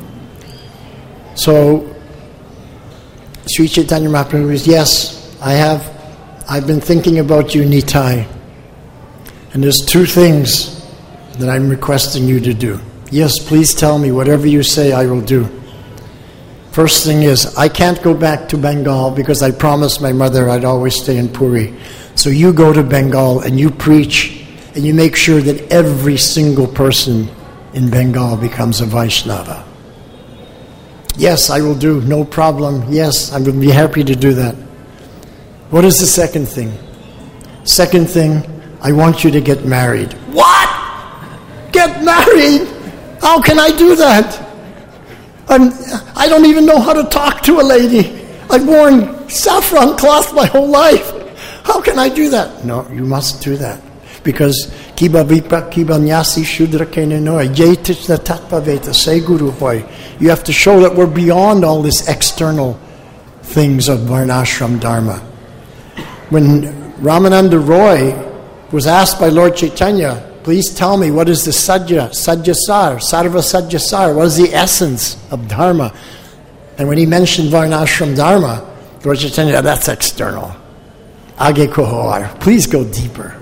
So Sri Chaitanya Mahaprabhu says, yes, I have, I've been thinking about you, Nitai. And there's two things that I'm requesting you to do. Yes, please tell me, whatever you say, I will do. First thing is, I can't go back to Bengal because I promised my mother I'd always stay in Puri. So you go to Bengal and you preach and you make sure that every single person in Bengal becomes a Vaishnava. Yes, I will do, no problem. Yes, I would be happy to do that. What is the second thing? Second thing, I want you to get married. What? Get married? How can I do that? I'm, I don't even know how to talk to a lady. I've worn saffron cloth my whole life. How can I do that? No, you must do that. Because kiba vipa kiba nyasi shudra kenenoy yetishna tatpaveta say guru hoy. You have to show that we're beyond all this external things of Varnashram Dharma. When Ramananda Roy was asked by Lord Chaitanya, please tell me, what is the Sadhya, Sadhyasar, Sarva Sadhyasar, what is the essence of Dharma? And when he mentioned Varnashram Dharma, Lord Chaitanya, that's external. Age Kohoar, please go deeper.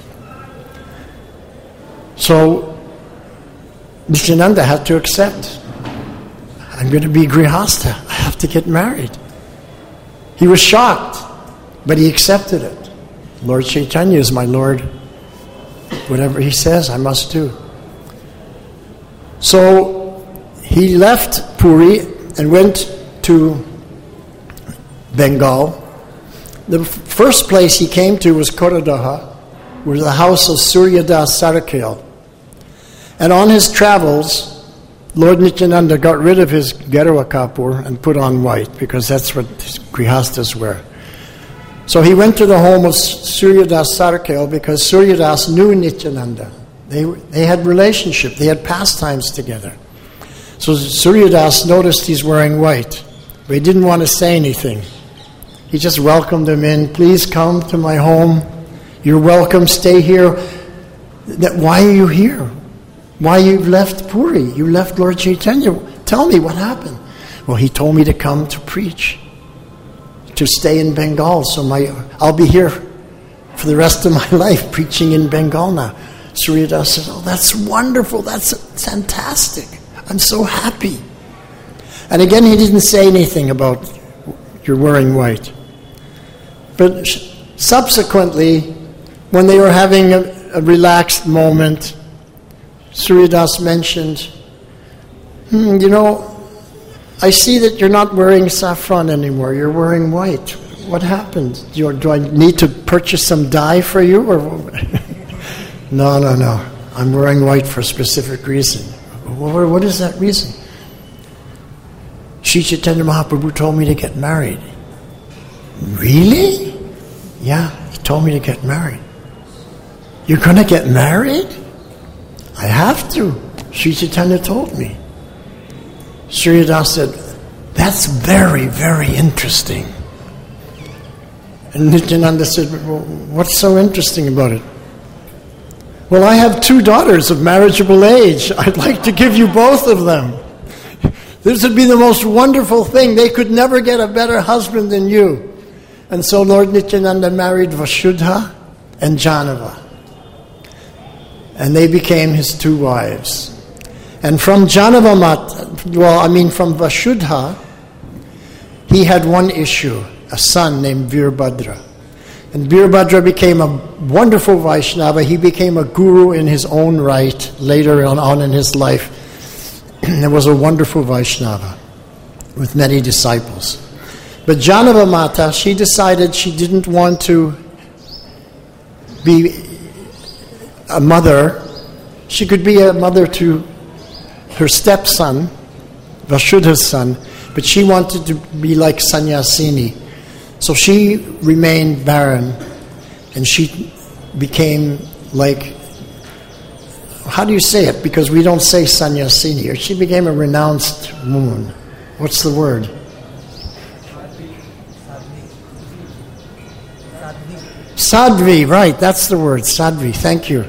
So, Nityananda had to accept. I'm going to be Grihastha. I have to get married. He was shocked, but he accepted it. Lord Chaitanya is my Lord. Whatever he says, I must do. So he left Puri and went to Bengal. The first place he came to was Koradaha, was the house of Suryadas Sarakil. And on his travels, Lord Nityananda got rid of his Gerua Kapur and put on white, because that's what Grihasthas wear. So he went to the home of Suryadas Sarakil because Suryadas knew Nityananda. They, they had relationship, they had pastimes together. So Suryadas noticed he's wearing white, but he didn't want to say anything. He just welcomed him in. Please come to my home. You're welcome, stay here. Why are you here? Why you left Puri? You left Lord Chaitanya. Tell me what happened. Well, he told me to come to preach, to stay in Bengal. So my I'll be here for the rest of my life preaching in Bengal now. Suryadas said, oh, that's wonderful. That's fantastic. I'm so happy. And again, he didn't say anything about you're wearing white. But subsequently, when they were having a, a relaxed moment, Suryadas mentioned, hmm, you know, I see that you're not wearing saffron anymore. You're wearing white. What happened? Do, you, do I need to purchase some dye for you? Or no, no, no. I'm wearing white for a specific reason. What, what is that reason? Sri Chaitanya Mahaprabhu told me to get married. Really? Yeah, he told me to get married. You're going to get married? I have to. Sri Chaitanya told me. Suryadas said, that's very, very interesting. And Nityananda said, well, what's so interesting about it? Well, I have two daughters of marriageable age. I'd like to give you both of them. This would be the most wonderful thing. They could never get a better husband than you. And so Lord Nityananda married Vasudha and Janava. And they became his two wives. And from Janava Mata, well, I mean from Vasudha, he had one issue, a son named Virabhadra. And Virabhadra became a wonderful Vaishnava. He became a guru in his own right later on, on in his life. There was a wonderful Vaishnava with many disciples. But Janava Mata, she decided she didn't want to be a mother. She could be a mother to her stepson, Vasudha's son, but she wanted to be like Sannyasini. So she remained barren, and she became like, how do you say it? Because we don't say Sannyasini. Or she became a renounced woman. What's the word? Sadhvi, right, that's the word, Sadhvi, thank you.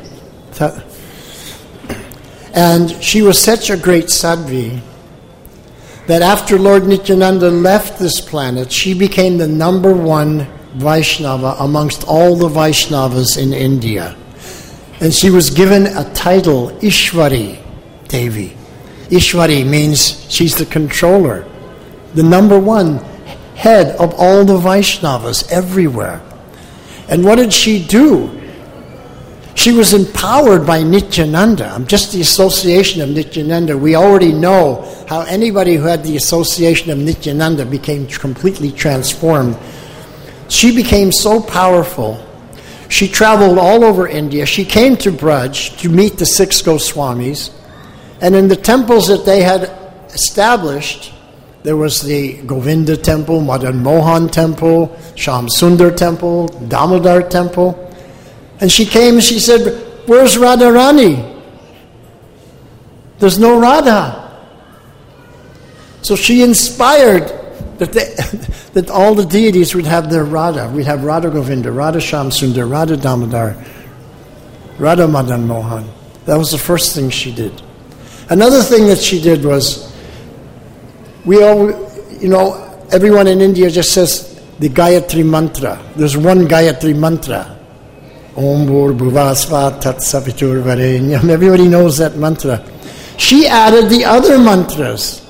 And she was such a great Sadhvi that after Lord Nityananda left this planet, she became the number one Vaishnava amongst all the Vaishnavas in India. And she was given a title, Ishwari Devi. Ishwari means she's the controller, the number one head of all the Vaishnavas everywhere. And what did she do? She was empowered by Nityananda. Just the association of Nityananda. We already know how anybody who had the association of Nityananda became completely transformed. She became so powerful. She traveled all over India. She came to Braj to meet the six Goswamis. And in the temples that they had established, there was the Govinda temple, Madan Mohan temple, Shyam Sundar temple, Damodar temple. And she came and she said, "Where's Radharani? There's no Radha." So she inspired that they, that all the deities would have their Radha. We'd have Radha Govinda, Radha Shyam Sundar, Radha Damodar, Radha Madan Mohan. That was the first thing she did. Another thing that she did was, we all, you know, everyone in India just says the Gayatri Mantra. There's one Gayatri Mantra. Om Bhur Bhuvasva Tat Savitur Varenyam. Everybody knows that mantra. She added the other mantras.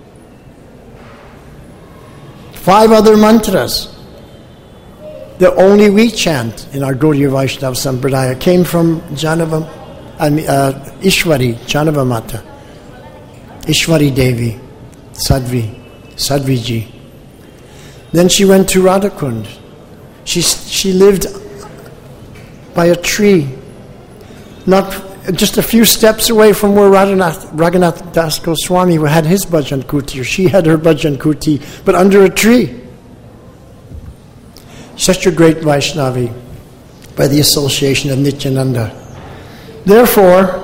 Five other mantras that only we chant in our Gaudiya Vaishnava Sampradaya came from Janava, I mean, uh, Ishwari, Janava Mata. Ishwari Devi, Sadhvi, Sadhviji. Then she went to Radhakund. She, she lived by a tree, not just a few steps away from where Raghunath, Raghunath Das Goswami had his bhajan kuti, or she had her bhajan kuti, but under a tree. Such a great Vaishnavi by the association of Nityananda. Therefore,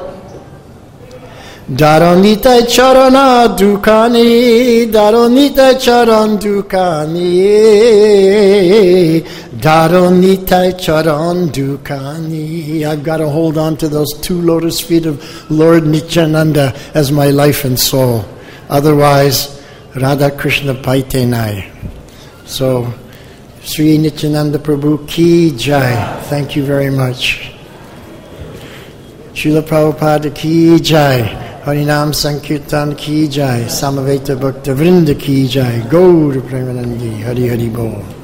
Daronita charana dukani, Daronita charan dukani, Daronita charan dukani. I've got to hold on to those two lotus feet of Lord Nityananda as my life and soul. Otherwise, Radha Krishna Paitenai. So, Sri Nityananda Prabhu ki jai. Thank you very much. Srila Prabhupada ki jai. Harinam Sankirtan ki jai, Samaveta Bhakta Vrinda ki jai, Gaur Premanandi, Hari Hari Bol.